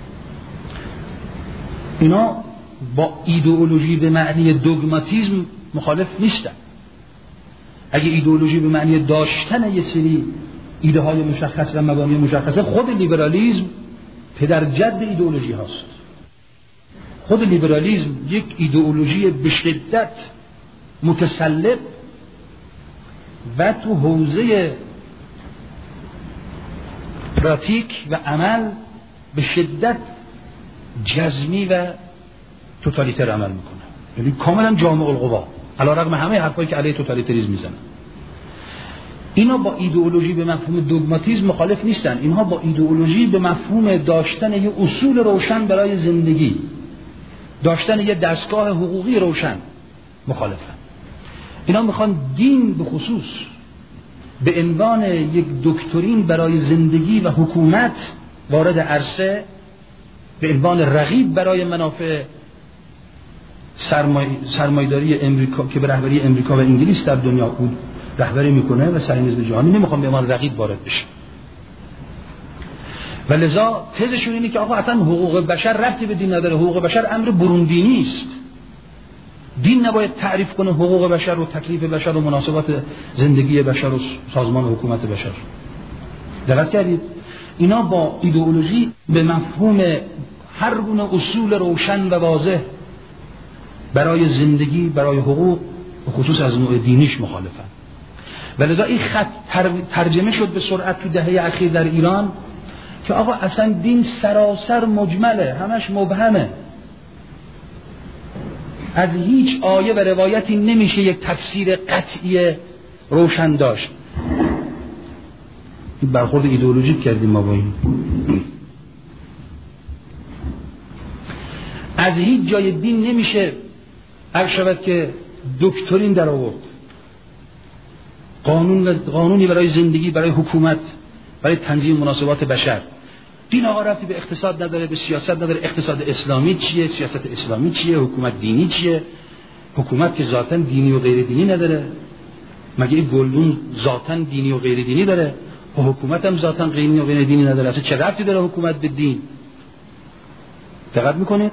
اینا با ایدئولوژی به معنی دوگماتیزم مخالف نیستن. اگه ایدئولوژی به معنی داشتن یه سری ایده های مشخص و مبانی مشخصه، خود لیبرالیسم پدر جد ایدئولوژی هاست. خود لیبرالیسم یک ایدئولوژی به شدت متسلب و تو حوزه پراتیک و عمل به شدت جزمی و توتالیتر عمل میکنه، یعنی کاملا جامع القوا، علی رغم همه حرفایی که علیه توتالیتریسم میزنن. اینا با ایدئولوژی به مفهوم دوگماتیسم مخالف نیستن، اینها با ایدئولوژی به مفهوم داشتن یه اصول روشن برای زندگی، داشتن یه دستگاه حقوقی روشن مخالفن. اینا میخوان دین به خصوص به عنوان یک دکترین برای زندگی و حکومت وارد عرصه، به عنوان رقیب برای منافع سرمایه‌داری امریکا که به رهبری امریکا و انگلیس در دنیا بود رهبری میکنه و صهیونیسم جهانی، نمیخوام به عنوان رقیب وارد بشه. و لذا تزشون اینه که آقا اصلا حقوق بشر ربطی به دین نداره، حقوق بشر امر بروندینی است، دین نباید تعریف کنه حقوق بشر و تکلیف بشر و مناسبات زندگی بشر و سازمان و حکومت بشر. دقت کردید؟ اینا با ایدئولوژی به مفهوم هر گونه اصول روشن و واضح برای زندگی، برای حقوق، به خصوص از نوع دینیش مخالفن. ولذا این خط ترجمه شد به سرعت تو دهه اخیر در ایران که آقا اصلا دین سراسر مجمله، همش مبهمه، از هیچ آیه و روایتی نمیشه یک تفسیر قطعی روشن داشت. برخورد ایدئولوژیک کردیم ما با این. از هیچ جای دین نمیشه عرض شود که دکترین در آورد، قانونی برای زندگی، برای حکومت، برای تنظیم مناسبات بشر. دین آقا ربطی به اقتصاد نداره، به سیاست نداره. اقتصاد اسلامی چیه؟ سیاست اسلامی چیه؟ حکومت دینی چیه؟ حکومت که ذاتاً دینی و غیر دینی نداره. مگه این گلدون ذاتاً دینی و غیر دینی داره؟ و حکومت هم ذاتاً دینی و غیر دینی نداره. اصلا چه ربطی داره حکومت به دین؟ دقت میکنید؟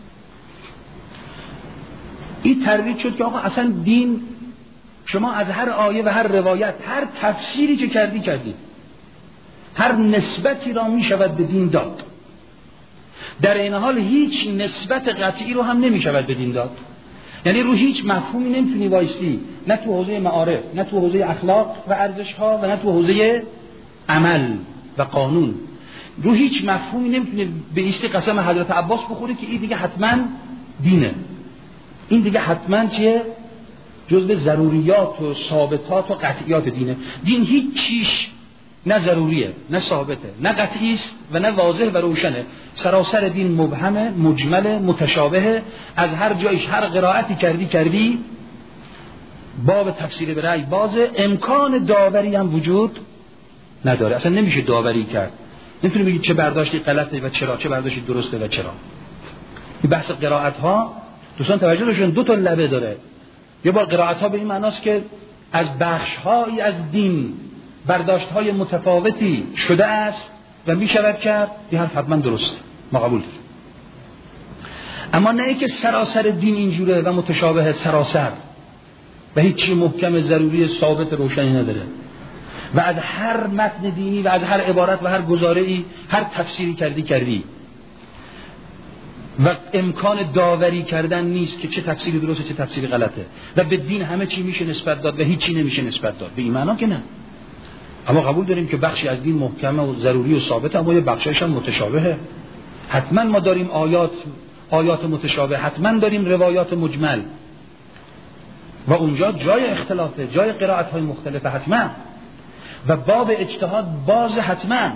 این ترویج شد که آقا اصلا دین، شما از هر آیه و هر روایت، هر تفسیری که کردی، هر نسبتی را می شود به دین داد. در این حال هیچ نسبت قطعی رو هم نمی شود به دین داد. یعنی رو هیچ مفهومی نمیتونی وایسی، نه تو حوزه معارف، نه تو حوزه اخلاق و ارزش ها، و نه تو حوزه عمل و قانون. رو هیچ مفهومی نمیتونی به ایستی قسم حضرت عباس بخوری که این دیگه حتما دینه، این دیگه حتما چیه؟ جزء ضروریات و ثابتات و قطعیات دینه. دین هیچ چیش نه ضروریه، نه ثابته، نه قطعی است و نه واضح و روشنه. سراسر دین مبهمه، مجمله، متشابهه. از هر جایش هر قرائتی کردی باب تفسیر به رأی بازه. امکان داوری هم وجود نداره، اصلا نمیشه داوری کرد. نمیتونی بگی چه برداشتی غلطه و چرا، چه برداشتی درسته و چرا. این بحث قرائت ها دوستان توجه داشتن دو تا لبه داره. یه بار قرائت ها به این معناست که از بخش هایی از دین برداشت های متفاوتی شده است و می شود کرد، این حرف حتما درست، ما قبول داریم. اما نه ای که سراسر دین اینجوره و متشابه سراسر و هیچی محکم ضروری ثابت روشنی نداره و از هر متن دینی و از هر عبارت و هر گزاره‌ای هر تفسیری کردی و امکان داوری کردن نیست که چه تفسیری درسته چه تفسیری غلطه و به دین همه چی میشه نسبت داد و هیچی نمیشه نسبت داد. به این معنا که نه. اما قبول داریم که بخشی از دین محکمه و ضروری و ثابته، اما یه بخشش هم متشابهه. حتما ما داریم آیات متشابه، حتما داریم روایات مجمل و اونجا جای اختلافه، جای قرائت‌های مختلفه حتما، و باب اجتهاد باز حتما.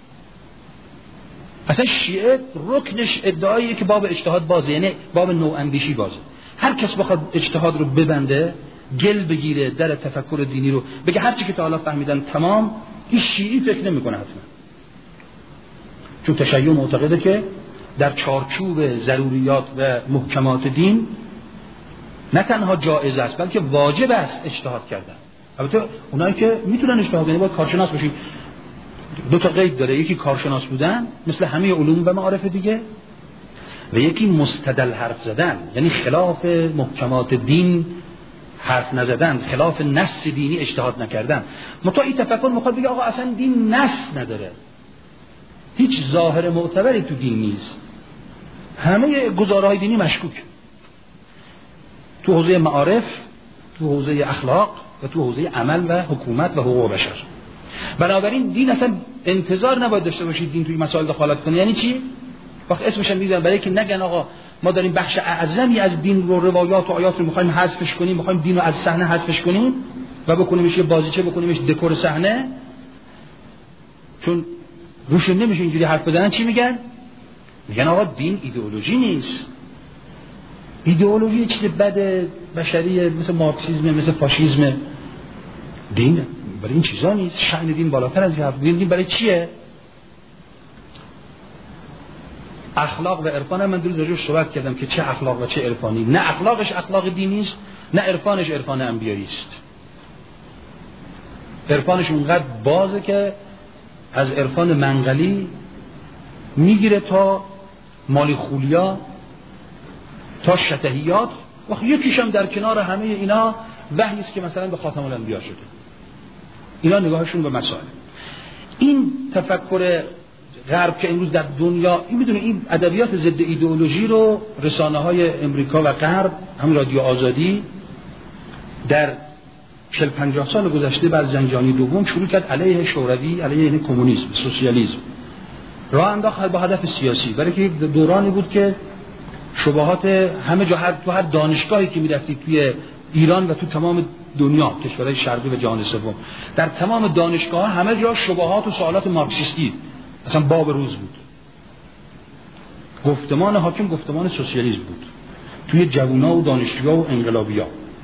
اصلا شیعه رکنش ادعاییه که باب اجتهاد بازه، یعنی باب نواندیشی بازه. هر کس بخواد اجتهاد رو ببنده، گل بگیره در تفکر دینی رو، بگه هر چی که تا حالا فهمیدن تمام، این شیعی فکر نمی‌کنه حتما. چون تشیع معتقده که در چارچوب ضروریات و محکمات دین نه تنها جایز است بلکه واجب است اجتهاد کردن. البته اونایی که میتونن اجتهاد کنن باید کارشناس باشن. دو تا قید داره، یکی کارشناس بودن مثل همه علوم و معارف دیگه، و یکی مستدل حرف زدن، یعنی خلاف محکمات دین حرف نزدن، خلاف نص دینی اجتهاد نکردن. متأ این تفکر میخواد بگه آقا اصلا دین نص نداره، هیچ ظاهر معتبری تو دین نیست، همه گزارهای دینی مشکوک، تو حوزه معارف، تو حوزه اخلاق و تو حوزه عمل و حکومت و حقوق بشر. بنابراین دین اصلا انتظار نباید داشته باشید دین توی مسائل دخالت کنه. یعنی چی؟ وقت اسمش هم میذارن برای که نگن آقا ما داریم بخش اعظمی از دین رو، روایات و آیات رو میخوایم حذفش کنیم، میخوایم دین رو از صحنه حذفش کنیم و بکنیمش یه بازیچه، بکنیمش دکور صحنه. چون روشون نمیشه اینجوری حرف بزنن. چی میگن؟ میگن آقا دین ایدئولوژی نیست. ایدئولوژی چیز بد بشریه، مثل مارکسیسم، مثل فاشیسم. دین برای این چیزا نیست. شأن دین بالاتر از این. دین برای چیه؟ اخلاق و عرفان من دیروز راجعش صحبت کردم که چه اخلاق و چه عرفانی. نه اخلاقش اخلاق دینی است، نه عرفانش عرفان انبیایی است. عرفانش اونقدر بازه که از عرفان منقلی میگیره تا مالی خولیا، تا شتهیات، و یکیش هم در کنار همه اینا وحی است که مثلا به خاتم الانبیا شده. اینا نگاهشون به مسائل. این تفکر غرب که امروز در دنیا، این میدونه این ادبیات ضد ایدئولوژی رو رسانه‌های امریکا و غرب، هم رادیو آزادی، در 40-50 سال گذشته بعد از جنگ جهانی دوم شروع کرد علیه شوروی، علیه کمونیسم، سوسیالیسم راه انداخت با هدف سیاسی. برای که دورانی بود که شبهات همه جا، تو هر دانشگاهی که میرفتی توی ایران و تو تمام دنیا، کشورهای شرقی و جهان سوم، در تمام دانشگاه‌ها همه جا شبهات و سوالات مارکسیستی اصلا باب روز بود. گفتمان حاکم گفتمان سوسیالیسم بود توی جوونا و دانشجوها و انقلابی‌ها.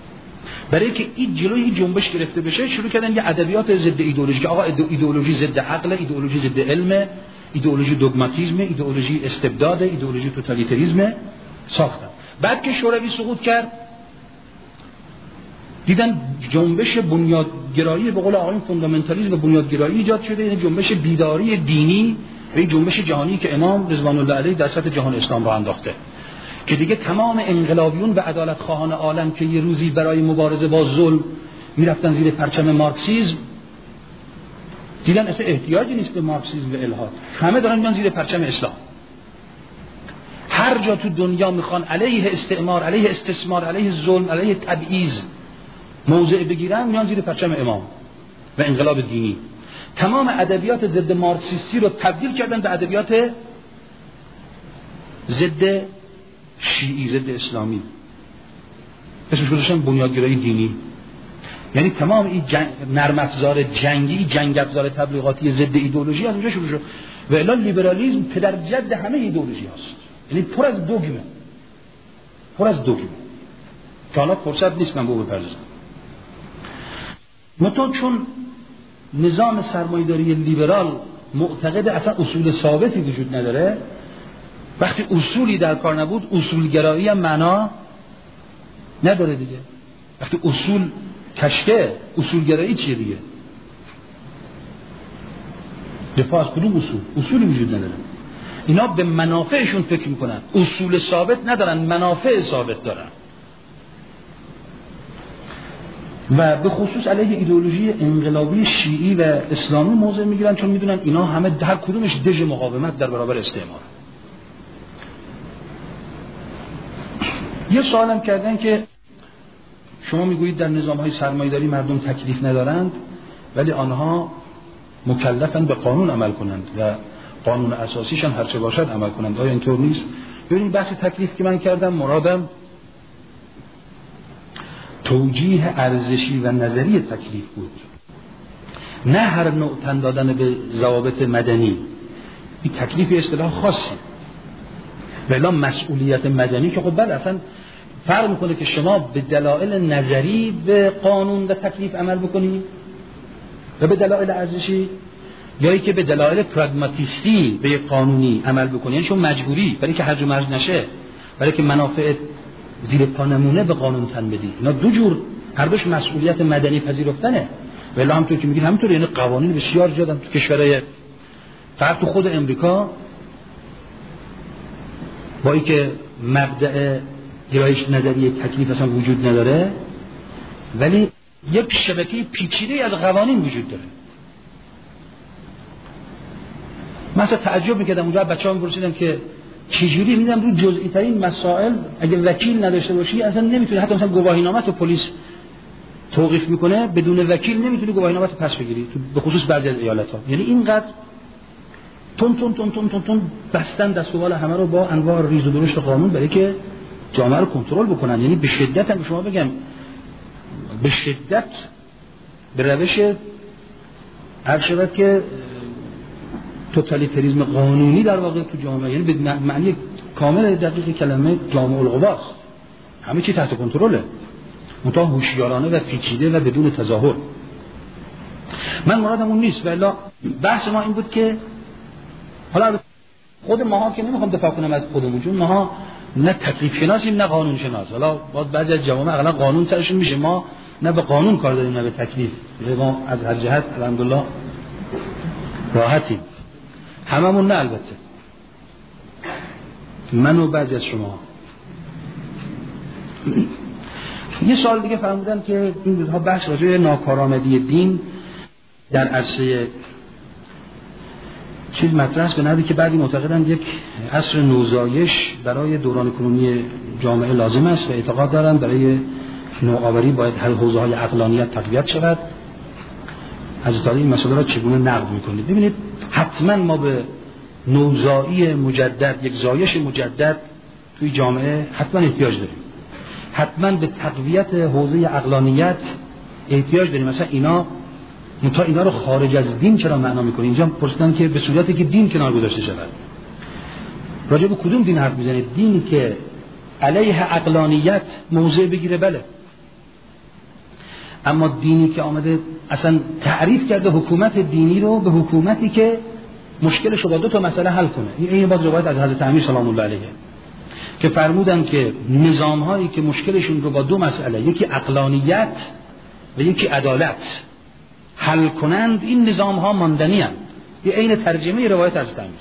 برای که این جلوی جنبش گرفته بشه شروع کردن یه ادبیات ضد ایدئولوژی که آقا ایدئولوژی ضد عقل، ایدئولوژی ضد علم، ایدئولوژی دوگماتیسم، ایدئولوژی استبداد، ایدئولوژی توتالیتاریسم ساختن. بعد که شوروی سقوط کرد دیدن جنبش بنیادگرایی به قول آقایون فوندامنتالیسم و بنیادگرایی ایجاد شده، یعنی جنبش بیداری دینی و این جنبش جهانی که امام رضوان الله علیه در سطح جهان اسلام را انداخته که دیگه تمام انقلابیون و عدالت خواهان عالم که یه روزی برای مبارزه با ظلم میرفتن زیر پرچم مارکسیسم دیدن اصلا احتیاجی نیست به مارکسیسم و الحاد، همه دارن میان زیر پرچم اسلام. هر جا تو دنیا میخوان علیه استعمار، علیه استثمار، علیه ظلم، علیه تبعیض موضع بگیرن میان زیر پرچم امام و انقلاب دینی. تمام ادبیات ضد مارکسیستی رو تبدیل کردن به ادبیات ضد شیعی، ضد اسلامی، اسمش گذاشتن بنیادگرایی دینی. یعنی تمام این نرم افزار جنگی، جنگ افزار تبلیغاتی ضد ایدئولوژی از اونجا شروع شد و الا لیبرالیسم پدر جد همه ایدئولوژی هست، یعنی پر از دوگمه، پر از دوگمه که حالا فرصت نیست من به اون بپردازم. متون چون نظام سرمایه‌داری لیبرال معتقد اصلا اصول ثابتی وجود نداره، وقتی اصولی در کار نبود اصولگرایی هم معنا نداره دیگه. وقتی اصول کشته اصولگرایی چیه دیگه؟ دفاع از کدوم اصول؟ اصولی وجود نداره. اینا به منافعشون فکر میکنن، اصول ثابت ندارن، منافع ثابت دارن و به خصوص علیه ایدئولوژی انقلابی شیعی و اسلامی موضع میگیرن چون میدونن اینا همه هر کدومش دژ مقاومت در برابر استعمار. یه سوالم کردن که شما میگویید در نظام‌های سرمایه‌داری مردم تکلیف ندارند ولی آنها مکلفن به قانون عمل کنند و قانون اساسیشان هر چه باشد عمل کنند. آیا اینطور نیست؟ ببینید بحث تکلیف که من کردم مرادم توجیه ارزشی و نظری تکلیف بود، نه هر نوع تن دادن به ضوابط مدنی. این تکلیف اصطلاح خاصی ولی مسئولیت مدنی که خب بله اصلا فرق میکنه که شما به دلایل نظری به قانون و تکلیف عمل بکنی و به دلایل ارزشی، یا ای که به دلایل پراگماتیستی به قانونی عمل بکنی، یعنی چون مجبوری برای که هرج و مرج نشه، برای که منافع زیر پا نمونه به قانون تن بدی. اینا دو جور، هر دوش مسئولیت مدنی پذیرفتنه. ولی همونطور که میگید همونطور، یعنی قوانین بسیار زیادن تو کشورهای، فقط تو خود امریکا با اینکه مبدأ گرایش نظری تکلیف اصلا وجود نداره ولی یک شبکه پیچیده از قوانین وجود داره. مثلا تعجب میکردم اونجا بچه‌ها میپرسیدن که چجوری میدم رو جزئی ترین مسائل اگه وکیل نداشته باشی اصلا نمیتونی، حتی مثلا گواهینامه تو پلیس توقیف میکنه بدون وکیل نمیتونی گواهینامه تو پس بگیری، به خصوص بعضی از ایالت‌ها. یعنی اینقدر تون بستن دستوال همه رو با انواع ریز و درشت قانون برای که جامعه رو کنترل بکنن. یعنی به شدت هم شما بگم به شدت به روش هر شود که توتالیتاریسم قانونی در واقع تو جامعه، یعنی به معنی کامل دقیق کلمه جامع القواست، همه چی تحت کنترله، منتها هوشیارانه و پیچیده و بدون تظاهر. من مرادم اون نیست، ولی بحث ما این بود که حالا خود ماها که نمیخوام دفاع کنم از خودمون، چون ماها نه تکلیف شناسیم نه قانون شناس. حالا باز بعضی از جوامع اقلا قانون سرشون میشه، ما نه به قانون کار داریم نه به تکلیف. ما از هر جهت الحمدلله راحتیم، هممون نه البته، من و بعضی از شما. یه سوال دیگه فرمودن که این روزها بحث راجع به ناکارآمدی دین در عرصه چیز مطرح است، به نحوی که بعضی معتقدن یک عصر نوزایش برای دوران کنونی جامعه لازم است و اعتقاد دارن برای نوآوری باید هر حوزه‌های عقلانیت تقویت شود. حضرت علی این مسئله را چگونه نقد می‌کنید؟ ببینید حتما ما به نوزایی مجدد، یک زایش مجدد توی جامعه حتما احتیاج داریم. حتما به تقویت حوزه عقلانیت احتیاج داریم. مثلا اینا رو خارج از دین چرا معنا می‌کنید؟ اینجا پرسیدن که به صورتی که دین کنار گذاشته شود. راجع به کدوم دین حرف می‌زنید؟ دینی که علیه عقلانیت موضع بگیره، بله. اما دینی که آمده اصلا تعریف کرده حکومت دینی رو به حکومتی که مشکلش رو با 2 تا مسئله حل کنه. این باز روایت از حضرت امیر سلام الله علیه که فرمودن که نظام‌هایی که مشکلشون رو با 2 مسئله، یکی عقلانیت و یکی عدالت حل کنند، این نظام‌ها ماندنی هستند. این عین ترجمه روایت از امیر.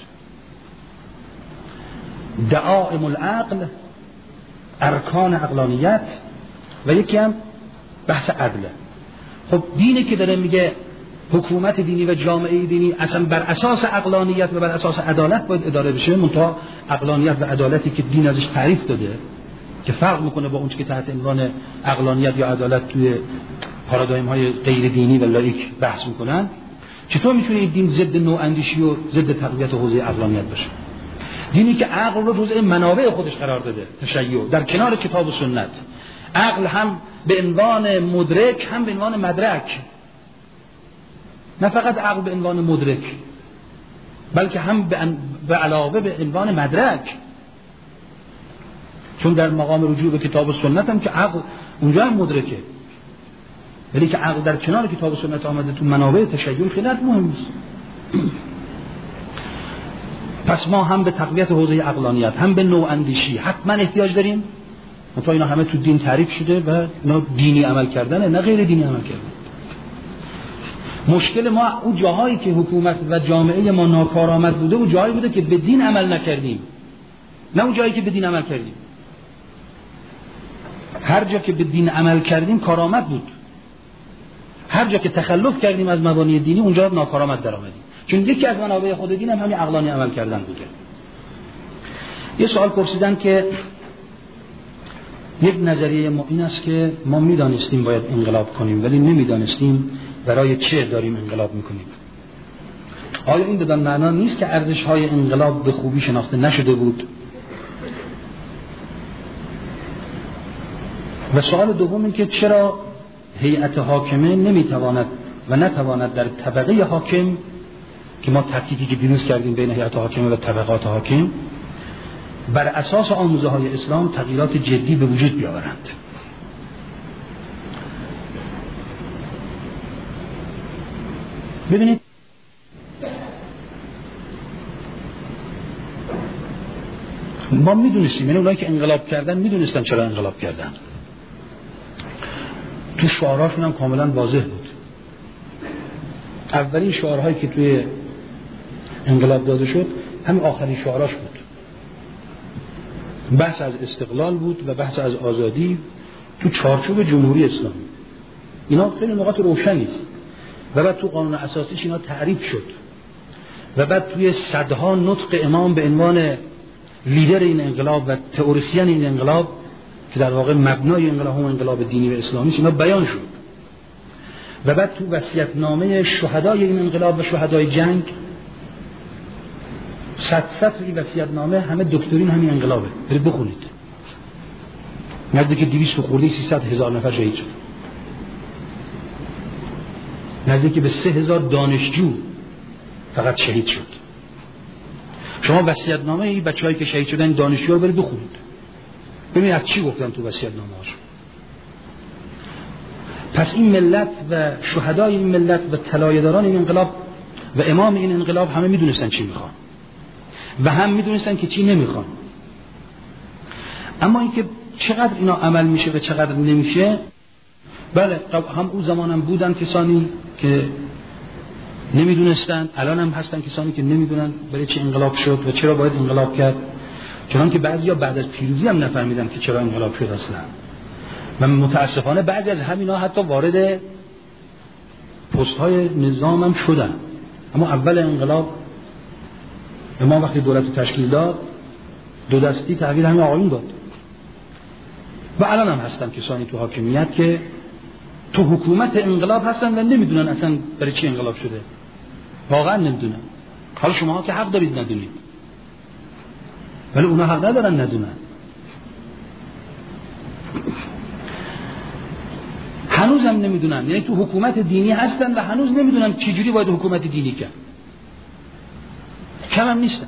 دعائم العقل، ارکان عقلانیت و یکی هم بحث عدله. خب دینی که داره میگه حکومت دینی و جامعه دینی اصلا بر اساس عقلانیت و بر اساس عدالت باید اداره بشه، منتها عقلانیت و عدالتی که دین ازش تعریف داده که فرق میکنه با اون که تحت عنوان عقلانیت یا عدالت توی پارادایم های غیر دینی و لایک بحث میکنن، چطور میتونه این دین ضد نواندیشی و ضد تقویت حوزه عقلانیت باشه؟ دینی که عقل رو جزء منابع خودش قرار داده، تشیع در کنار کتاب و سنت، عقل هم به عنوان مدرک هم به عنوان مدرک، نه فقط عقل به عنوان مدرک بلکه هم به علاوه به عنوان مدرک، چون در مقام رجوع به کتاب و سنت هم که عقل اونجا هم مدرکه، ولی که عقل در کنار کتاب و سنت آمده تو منابع تشیع خیلی مهم است. پس ما هم به تقویت حوزه عقلانیت هم به نواندیشی حتما احتیاج داریم. مثلا اینا همه تو دین تعریف شده و اینا دینی عمل کردنه، نه غیر دینی عمل کردن. مشکل ما اون جاهایی که حکومت و جامعه ما ناکارآمد بوده و جایی بوده که به دین عمل نکردیم، نه اون جایی که به دین عمل کردیم. هر جا که به دین عمل کردیم کارآمد بود، هر جا که تخلف کردیم از مبانی دینی اونجا ناکارآمد در آمدیم، چون یکی از منابع خود دین هم همین عقلانی عمل کردن بوده. یه سوال پرسیدن که یک نظریه ما این است که ما میدانستیم باید انقلاب کنیم ولی نمیدانستیم برای چه داریم انقلاب میکنیم. آیا این بدان معنا نیست که ارزش‌های انقلاب به خوبی شناخته نشده بود؟ و سوال دوم این که چرا هیئت حاکمه نمیتواند و نتواند در طبقه حاکم که ما تفکیکی که دیروز کردیم بین هیئت حاکمه و طبقات حاکم بر اساس آموزه‌های اسلام تغییرات جدی به وجود بیاورند. ببینید ما میدونستیم، یعنی اونایی که انقلاب کردن میدونستن چرا انقلاب کردن، تو شعارهاشون هم کاملا واضح بود. اولین شعارهایی که توی انقلاب داده شد همین آخرین شعاراش بود، بحث از استقلال بود و بحث از آزادی تو چارچوب جمهوری اسلامی. اینا خیلی نقاط روشنی است و بعد تو قانون اساسیش اینا تعریف شد و بعد توی صدها نطق امام به عنوان لیدر این انقلاب و تئوریسین این انقلاب که در واقع مبنای انقلاب هم انقلاب دینی و اسلامی اینا بیان شد و بعد تو وصیت‌نامه شهدای این انقلاب و شهدای جنگ 100 سطری وصیت‌نامه همه دکترین همین انقلابه، برید بخونید. نزدیک 200 خورده 300 هزار نفر شهید شد، نزدیک به 3000 دانشجو فقط شهید شد. شما وصیت‌نامه این بچه‌هایی که شهید شدن دانشجو رو برید بخونید، ببینید از چی گفتن تو وصیت‌نامه‌هاشون. پس این ملت و شهدای این ملت و طلایه‌داران این انقلاب و امام این انقلاب همه میدونستن چی میخوان و هم میدونستن که چی نمیخوان. اما اینکه چقدر اینا عمل میشه و چقدر نمیشه، بله هم اون زمان هم بودن کسانی که نمیدونستن، الان هم هستن کسانی که نمیدونن برای چه انقلاب شد و چرا باید انقلاب کرد، چون که بعضیا بعد از پیروزی هم نفهمیدن که چرا انقلاب شد اصلا. و متاسفانه بعضی از همینا حتی وارد پست های نظام هم شدن. اما اول انقلاب امام وقتی دولت تشکیل داد 2 دستی تحویل همین آقایون داد و الان هم هستن کسانی تو حاکمیت که تو حکومت انقلاب هستن و نمیدونن اصلا برای چی انقلاب شده، واقعا نمیدونن. حالا شما ها که حق دارید ندونید، ولی اونا حق ندارن ندونن. هنوز هم نمیدونن، یعنی تو حکومت دینی هستن و هنوز نمیدونن چجوری باید حکومت دینی کرد. کم هم نیستن.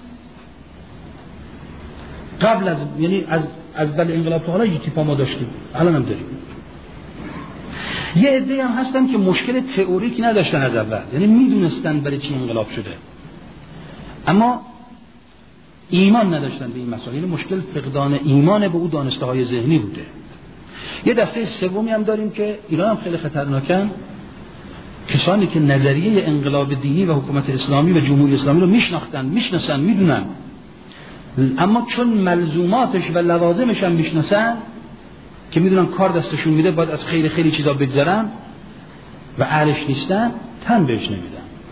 قبل از یعنی از بل انقلاب تا حالا یه تیپا ما داشتیم، الان هم داریم. یه عده‌ای هم هستن که مشکل تئوریک نداشتن از اول، یعنی میدونستن برای چی انقلاب شده اما ایمان نداشتن به این مسائل، یعنی مشکل فقدان ایمان به او دانسته‌های ذهنی بوده. یه دسته سومی هم داریم که اینا هم خیلی خطرناکن، کسانی که نظریه انقلاب دینی و حکومت اسلامی و جمهوری اسلامی رو میشناسن میدونن، اما چون ملزوماتش و لوازمش هم میشناسن که میدونن کار دستشون میده باید از خیلی خیلی چیزا بگذرن و اهلش نیستن، تن بهش نمیدن.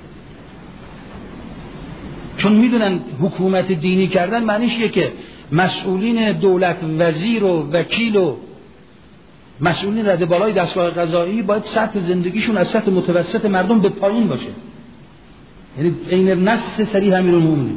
چون میدونن حکومت دینی کردن معنیش یه که مسئولین دولت، وزیر و وکیل و مسئولین رده بالای دستگاه قضایی باید سطح زندگیشون از سطح متوسط مردم به پایین باشه. یعنی عین نص صریح امیرالمومنین.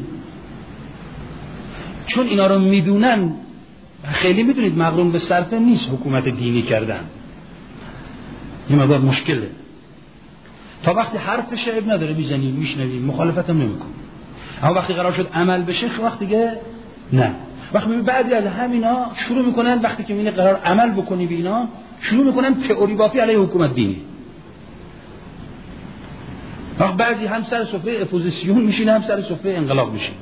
چون اینا رو میدونن خیلی میدونید مقرون به صرفه نیست حکومت دینی کردن، این مقدار مشکله. تا وقتی حرفش عیب نداره میزنیم میشنویم مخالفت هم نمیکنیم، اما وقتی قرار شد عمل بشه وقتی دیگه نه. وقتی بعضی از همینا شروع میکنن وقتی که میگه قرار عمل بکنی به اینا شروع میکنن تئوری بافی علیه حکومت دینی. وقت بعضی هم سر سفره اپوزیسیون میشینه هم سر سفره انقلاب میشینه.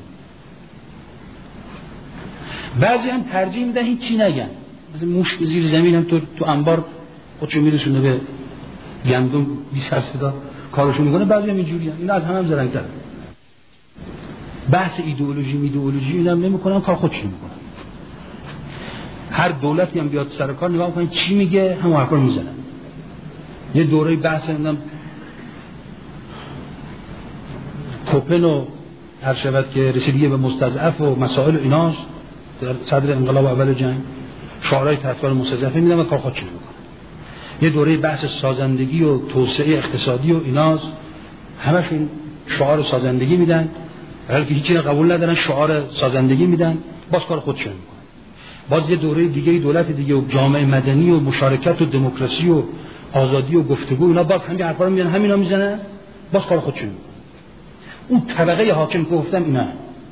بعضی هم ترجیح میدن هیچی نگن، مثلا موش زیر زمین هم تو انبار خودشو میرسونه به گندم بی سر صدا کارشو میکنه. بعضی هم اینجوریه، اینا از هم زرنگ‌تره. بحث ایدئولوژی اینا نمیکنن، کار خودشون میکنن. هر دولتی هم بیاد سر کار نگاه میکنن چی میگه همون حرفا رو میزنن. یه دوره بحث نمیدونم کوپن و هر شود که رسیدگی به مستضعف و مسائل ایناست در صدر انقلاب اول جنگ، شعارهای طرفدار مستضعفه میدن و کار خودشون میکنن. یه دوره بحث سازندگی و توسعه اقتصادی و ایناست، همشون شعار سازندگی میدن، ولی که هیچی قبول ندارن شعار سازندگی میدن، باز کار خودشون میکنن. باز یه دوره دیگه دولت دیگه و جامعه مدنی و مشارکت و دموکراسی و آزادی و گفتگو، اینا باز همین حرفا رو میگن، همینا میزنن، باز کار خودشون میکنن. اون طبقه حاکم که گفتم اینا،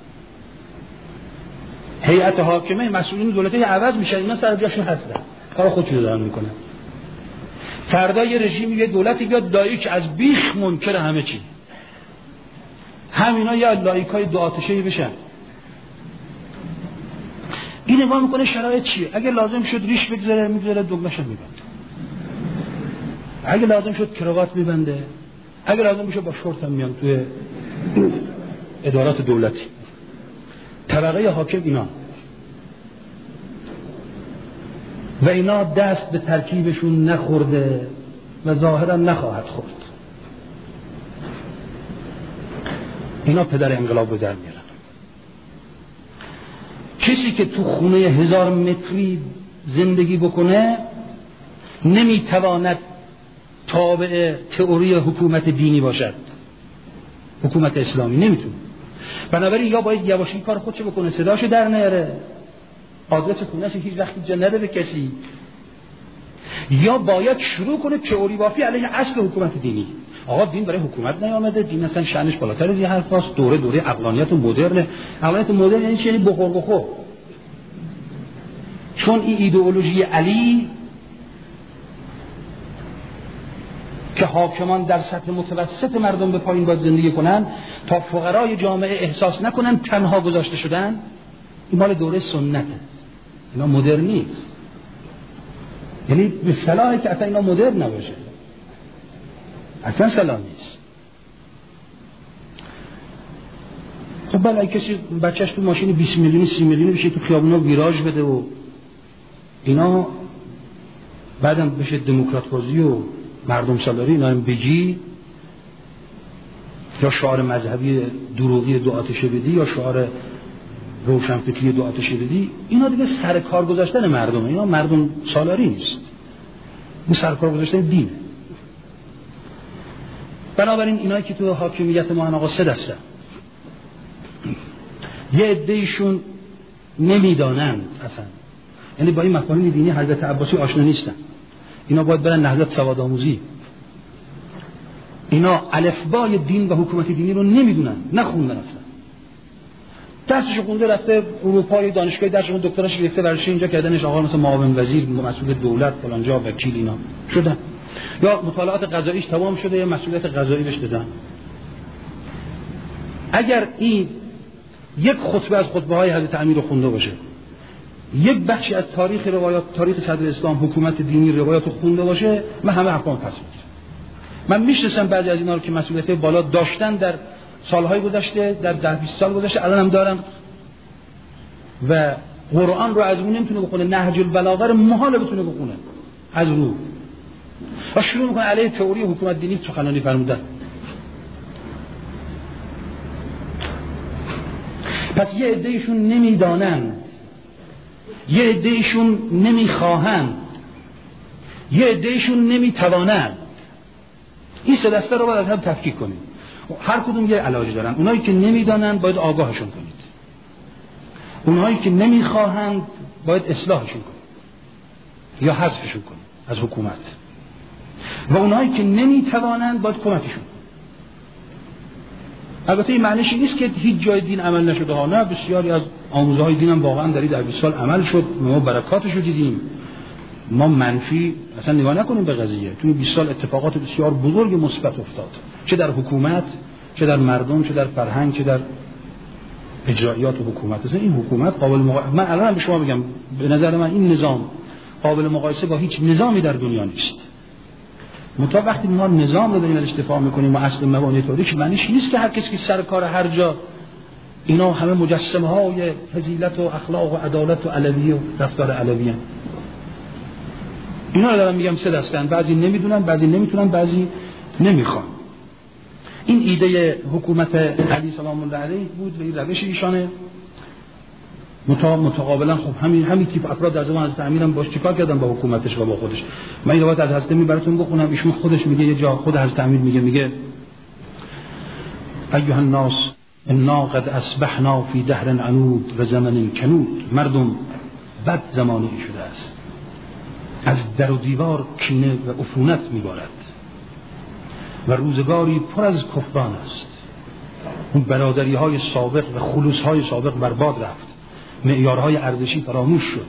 هیئت حاکمه مسئولین دولتی عوض میشن، اینا سر جاشون هستن، کار خودشون دارن میکنن. فردا یه رژیم یه دولتی بیاد لایک از بیخ منکر همه چی، همینا یا لایکای دو آتشه‌ای بشن. این نگاه میکنه شرایط چیه، اگه لازم شد ریش بگذاره میگذاره، دگمه‌شو میبنده، اگه لازم شد کراوات میبنده، اگه لازم بشه با شورت هم میان توی ادارات دولتی. طبقه حاکم اینا و اینا دست به ترکیبشون نخورده و ظاهرا نخواهد خورد. اینا پدر انقلاب رو در میارن. کسی که تو خونه 1000 متری زندگی بکنه نمیتواند تابع تئوری حکومت دینی باشد، حکومت اسلامی نمیتونه. بنابراین یا باید یواشکی کار خودشو بکنه، صداشو در نیاره، آدرس خونه‌شو هیچ وقت جا نده به کسی، یا باید شروع کنه تئوری بافی علیه اصل حکومت دینی. آقا دین برای حکومت نیامده، دین اصلا شأنش بالاتر از این حرفاست، دوره عقلانیت مدرن. عقلانیت مدرن یعنی چی؟ یعنی بخور. چون این ایدئولوژی علی که حاکمان در سطح متوسط مردم به پایین باید زندگی کنن تا فقرای جامعه احساس نکنن تنها گذاشته شدن، این مال دوره سنته، اینا مدرن نیست. یعنی به صلاحی که اصلا اینا مدرن نباشه، اصلا صلاح نیست. خب بله کسی بچهش تو ماشین 20 میلیونی 30 میلیونی بشه تو خیابونا ویراژ بده و اینا، بعدم بشه دموکرات بازی و مردم سالاری اینا هم بگی، یا شعار مذهبی دروغی دو آتشه بدی یا شعار روشنفکری دو آتشه بدی، اینا دیگه سر کار گذاشتن مردمه، اینا مردم سالاری نیست، این سر کار گذاشتن دینه. بنابراین اینایی که تو حاکمیت ما آقا 3 دسته، یه عده‌ایشون نمیدانند اصلا، یعنی با این مفاهیم دینی حضرت عباسی آشنا نیستن، اینا باید برن نهضت سوادآموزی. اینا الفبای دین و حکومت دینی رو نمیدونن، نخوندن اصلا، درسش خونده رفته اروپا دانشگاه درسشون دکتراش گرفته برش اینجا کردنش آقا مثلا معاون وزیر، مسئول دولت فلان جا، وکیل، اینا شدن. یا مطالعات قضاییش تمام شده یا مسئولیت قضایی بهش بدن. اگر این یک خطبه از خطبه‌های حضرت امیر رو خونده باشه، یک بخشی از تاریخ روایات، تاریخ صدر اسلام، حکومت دینی، روایات رو خونده باشه، من همه احکام پس می‌گیرم. من میشناسم بعضی از اینا رو که مسئولیت بالا داشتن در سالهای گذشته، در 10-20 سال گذشته، الان هم دارن و قرآن رو از اون نمیتونه بخونه، نهج البلاغه رو محال بتونه بخونه از رو، و شروع میکنه علیه تئوری حکومت دینی سخنرانی فرمودن. پس یه عده‌ایشون نمیدانند، یه عده‌ایشون نمیخواهند، یه عده‌ایشون نمیتوانند. این سه دسته رو باید از هم تفکیک کنیم. هر کدوم یه علاج دارن. اونایی که نمیدانند باید آگاهشون کنید، اونایی که نمیخواهند باید اصلاحشون کنید یا حذفشون کنید از حکومت، و اونایی که نمیتوانند باید کمکشون کنید. البته این معنیش نیست که هیچ جای دین عمل نشده ها، نه، بسیاری از آموزه های دین هم واقعا در 20 سال عمل شد، ما برکاتش رو دیدیم. ما منفی اصلا نگاه نکنیم به قضیه. توی 20 سال اتفاقات بسیار بزرگ مثبت افتاد، چه در حکومت، چه در مردم، چه در فرهنگ، چه در اجرایات حکومت. اصلا این حکومت قابل من الان به شما میگم، به نظر من این نظام قابل مقایسه با هیچ نظامی در دنیا نیست. منتها وقتی ما نظام رو داریم ازش دفاع میکنیم و اصل مبانی تاریخ، معنیش نیست که هر کسی که سر کار هر جا اینا همه مجسمه های فضیلت و اخلاق و عدالت و علوی و رفتار علوی. اینا رو دارم میگم سه دستن، بعضی نمیدونن، بعضی نمیتونن، بعضی نمیخوان. این ایده حکومت علی سلام الله علیه بود و این روش ایشانه. متقابلا خب همین تیپ افراد در زمان حضرت امیر هم باش چیکار کردن با حکومتش و با خودش. من این روایت از حضرت امیر براتون بخونم. ایشون خودش میگه، یه جا خود حضرت امیر میگه ایها الناس انا قد اصبحنا فی دهر عنود و زمن کنود. مردم بد زمانی شده است، از در و دیوار کینه و عفونت میبارد و روزگاری پر از کفران است. اون برادری های سابق و خلوص های سابق برباد رفت، معیارهای ارزشی فراموش شد.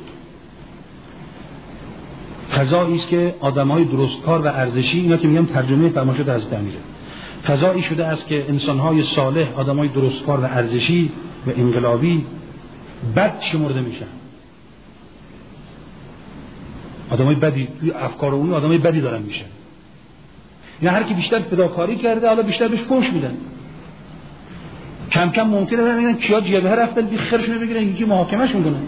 فضایی است که آدمهای درستکار و ارزشی، اینا که میگم ترجمه فرمایشات حضرت امیره، فضایی شده است که انسانهای صالح، آدمهای درستکار و ارزشی و انقلابی بد شمرده میشن. آدمای بدی توی افکار اون آدمای بدی دارن میشن. یعنی هر کی بیشتر فداکاری کرده حالا بیشتر بهش پوش میدن. کم کم ممکنه ببینن کیا جبهه رفتن بی خیرشون بگیرن، یکی محاکمهشون کنن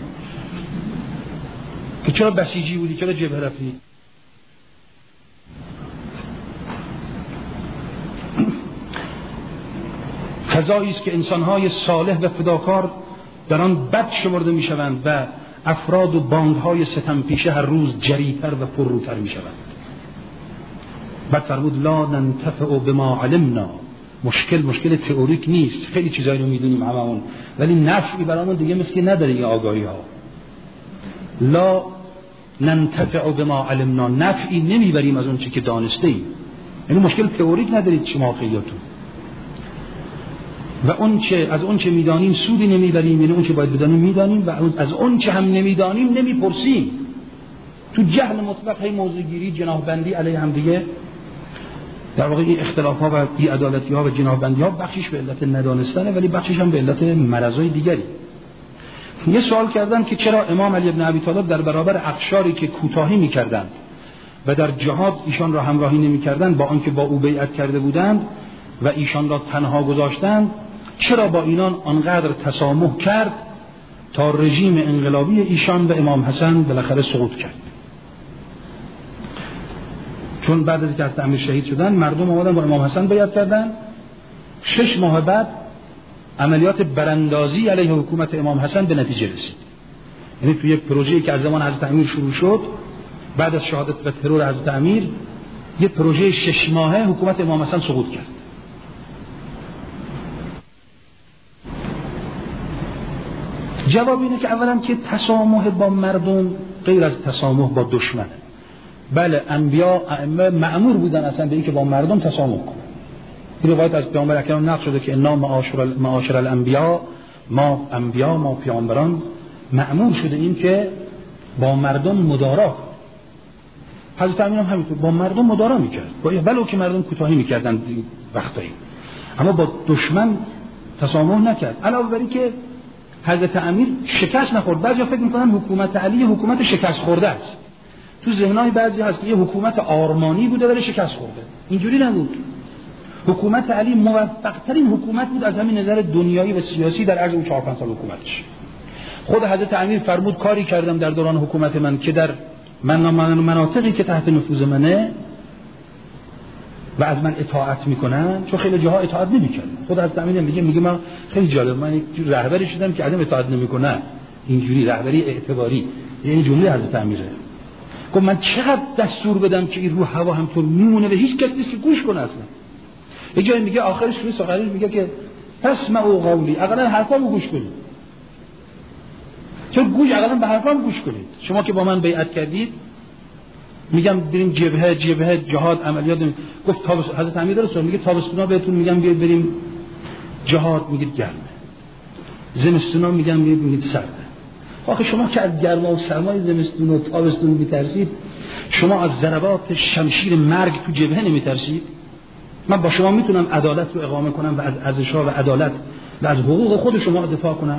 که چرا بسیجی بودی، چرا جبهه رفتی. فضایی است که انسان‌های صالح و فداکار در آن بد شمرده میشوند و افراد و باندهای ستم پیشه هر روز جریتر و پرروتر میشوند. بعد فرمود لا ننتفع بما علمنا. مشکل تئوریک نیست، خیلی چیزایی رو میدونیم هممون، ولی نفعی برامون دیگه مثل نداره این آگاهی ها. لا ننتفع بما علمنا، نفعی نمیبریم از اون چی که دانسته ایم. یعنی مشکل تئوریک ندارید شما خیلیاتون، و از اون چه میدانیم سودی نمیبریم، یعنی اون چه باید بدانیم میدانیم و از اون چه هم نمیدانیم نمیپرسیم. تو جهل مطلق هی موضوع گیری، جناح بندی علیه هم دیگه، در واقع این اختلاف ها و بی عدالتی ها و جناح بندی ها بخشش به علت ندانستنه، ولی بخشش هم به علت مرضای دیگری. یه سوال کردن که چرا امام علی بن ابی طالب در برابر اقشاری که کوتاهی میکردند و در جهاد ایشان را همراهی نمیکردند با آنکه با او بیعت کرده بودند و ایشان را تنها گذاشتند، چرا با اینان آنقدر تسامح کرد تا رژیم انقلابی ایشان به امام حسن بالاخره سقوط کرد. چون بعد از اینکه حضرت امیر شهید شدن، مردم اومدن با امام حسن بیعت کردن. 6 ماه بعد عملیات براندازی علیه حکومت امام حسن به نتیجه رسید. یعنی توی یک پروژه‌ای که از زمان حضرت امیر شروع شد، بعد از شهادت و ترور حضرت امیر، یک پروژه 6 ماهه حکومت امام حسن سقوط کرد. جواب اینه که اولا که تسامح با مردم غیر از تسامح با دشمنه. بله، انبیا ائمه مأمور بودن اصلا به این که با مردم تسامح کنن. این روایت از پیامبر اکرم نقل شده که انا معاشر الانبیا، ما انبیا، ما پیامبران مأمور شده این که با مردم مدارا کنیم. حضرت امیر هم همینطور با مردم مدارا میکرد، ولو که مردم کوتاهی میکردن وقتایی، اما با دشمن تسامح نکرد. علاوه بر این که حضرت امیر شکست نخورد. بعضیا فکر میکنن حکومت علی حکومت شکست خورده است. تو ذهنای بعضی هست که یه حکومت آرمانی بوده ولی شکست خورده. اینجوری نبود. حکومت علی موفق ترین حکومت بود از همین نظر دنیایی و سیاسی در عرض اون 4-5 سال حکومتش. خود حضرت امیر فرمود کاری کردم در دوران حکومت من که در مناطقی که تحت نفوذ منه و از من اطاعت میکنن، چون خیلی جاها اطاعت نمیکنن. خود حضرت امیر میگه من خیلی جالب، من یک رهبری شدم که ازم اطاعت نمیکنه. اینجوری رهبری اعتباری، یعنی جمله حضرت امیره. گفت من چقدر دستور بدم که این رو هوا همطور میمونه و هیچ کس نیست که گوش کنه اصلا. یه جایی میگه آخرش روی سخنرانی میگه که اسمعوا قولی، اقلا حرفامو گوش کنید. چون گوش اقلا به حرفام گوش کنید. شما که با من بیعت کردید میگم بریم جبهه جهاد عملیات. گفت حضرت امیر رسول میگه تابستونا بهتون میگم بیاید بریم جهاد، میگید گرمه. زمستونا میگم بیاید، میگید سرده. آخه شما که از گرما و سرمای زمستون و تابستون میترسید، شما از ضربات شمشیر مرگ تو جبهه نمیترسید؟ من با شما میتونم عدالت رو اقامه کنم و از ارزش‌ها و عدالت و از حقوق خود شما دفاع کنم؟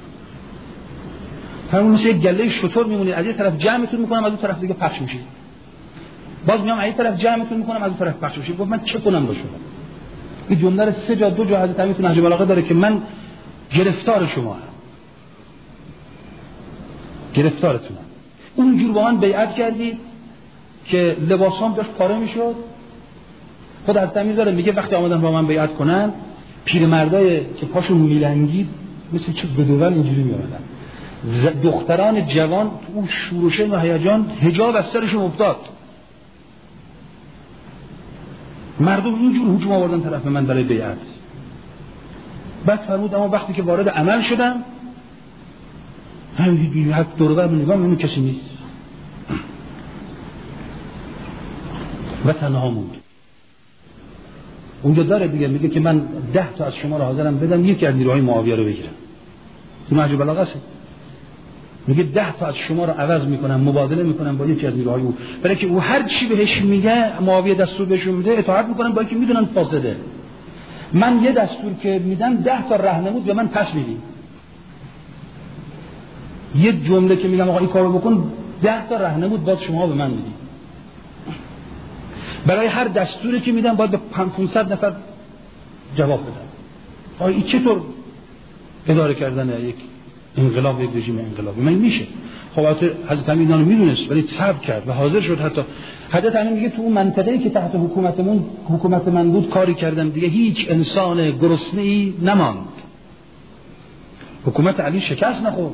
همون مثل یک گله شتر میمونید، از یه طرف جمعتون میکنم، از اون طرف دیگه پخش میشید. باز میام از این طرف جمعتون میکنم، از اون طرف پخش میشید. گفت من چه کنم با شما؟ این جمله رو 3 جا 2 جا حضرت امیر تو نهج البلاغه داره که من گرفتار شما هم. گرفتارتونم. اونجور با من بیعت کردید که لباسام داشت پاره میشد. خود حضرت امیر داره میگه وقتی آمدن با من بیعت کنن، پیرمردای که پاشون میلنگید مثل چه بدوون اینجوری میآمدن. دختران جوان تو اون شور و هیجان حجاب از سرشون افتاد. مردم اینجور هجوم آوردن طرف من برای بیعت. بعد فرمود اما وقتی که وارد عمل شدم، همین حد دور و بر نگاه می‌کنم کسی نیست و تنها موند. اونجا داره دیگه میگه که من 10 تا از شما رو حاضرم بدم یکی از نیروهای معاویه رو بگیرم. تو نهج البلاغه است. میگه 10 تا از شما رو عوض میکنم، مبادله میکنم با یکی از نیروهای او. برای که او هر چی بهش میگه معاویه دستور بهشون میده اطاعت میکنن، با اینکه میدونن فاسده. من یه دستور که میدم 10 تا راهنمود به من پس میدی. یه جمله که میگم آقا این کارو بکن 10 تا راهنمود باید شما به من میدی. برای هر دستوری که میدم باید به 500 نفر جواب بدم. آقا این چطور اداره کردن یک انقلاب، یک رژیم انقلابی؟ من میشه. خب حضرت امیر اینو میدونست ولی صبر کرد و حاضر شد. حتی حضرت امیر میگه تو اون منطقه‌ای که تحت حکومت من بود کاری کردم دیگه هیچ انسان گرسنه‌ای نماند. حکومت علی شکست نخورد.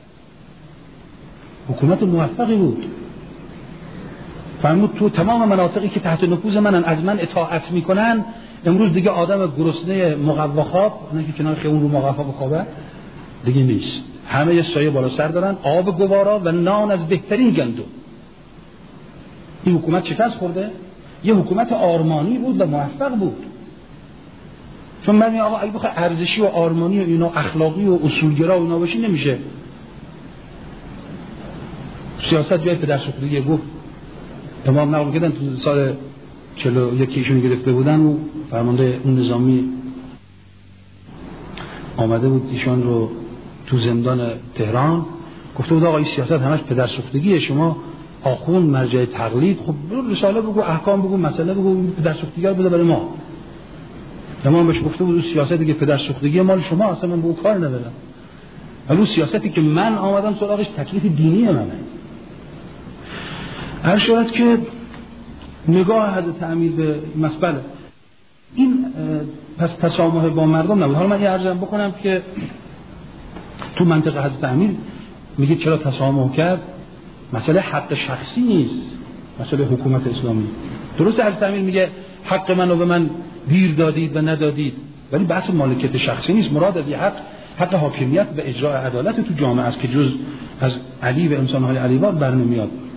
حکومت موفقی بود. فرمود تو تمام مناطقی که تحت نفوذ منن از من اطاعت میکنن، امروز دیگه آدم گرسنه مقوا خواب، اون که کنار خیابون رو مقوا بخوابه دیگه نیست. همه یه سایه بالا سر دارن، آب گوارا و نان از بهترین گندم. این حکومت شکست خورده؟ یه حکومت آرمانی بود و موفق بود. چون من میگم آقا اگه بخوای ارزشی و آرمانی و اینا اخلاقی و اصولگرا و اینا باشی نمیشه. سیاست جای پدرسوختگی گفت امام نقل کردن تو سال 41 ایشون گرفته بودن و فرمانده اون نظامی آمده بود ایشان رو تو زندان تهران، گفته بود آقا این سیاست همش پدرسوختگیه، شما آخوند مرجع تقلید، خب برو رساله بگو، احکام بگو، مسئله بگو، پدرسوختگی رو بده برای ما. امام بهش گفته بود سیاستی که پدرسوختگی مال شما، اصلا من به اون کار ندارم. ولی سیاستی که من آمدم سراغش تکلیف دینی منه. هر شورت که نگاه حضرت امیر به مسئله این پس تسامح با مردم نبود. حالا من یه عرضم بکنم که تو منطقه حضرت امیر میگه چرا تسامح کرد، مسئله حق شخصی نیست، مسئله حکومت اسلامی. درسته حضرت امیر میگه حق منو به من دیر دادید و ندادید، ولی بحث مالکیت شخصی نیست. مراد از حق حاکمیت و اجرای عدالت تو جامعه است که جز از علی و انسان‌های علی‌وار برنمیاد.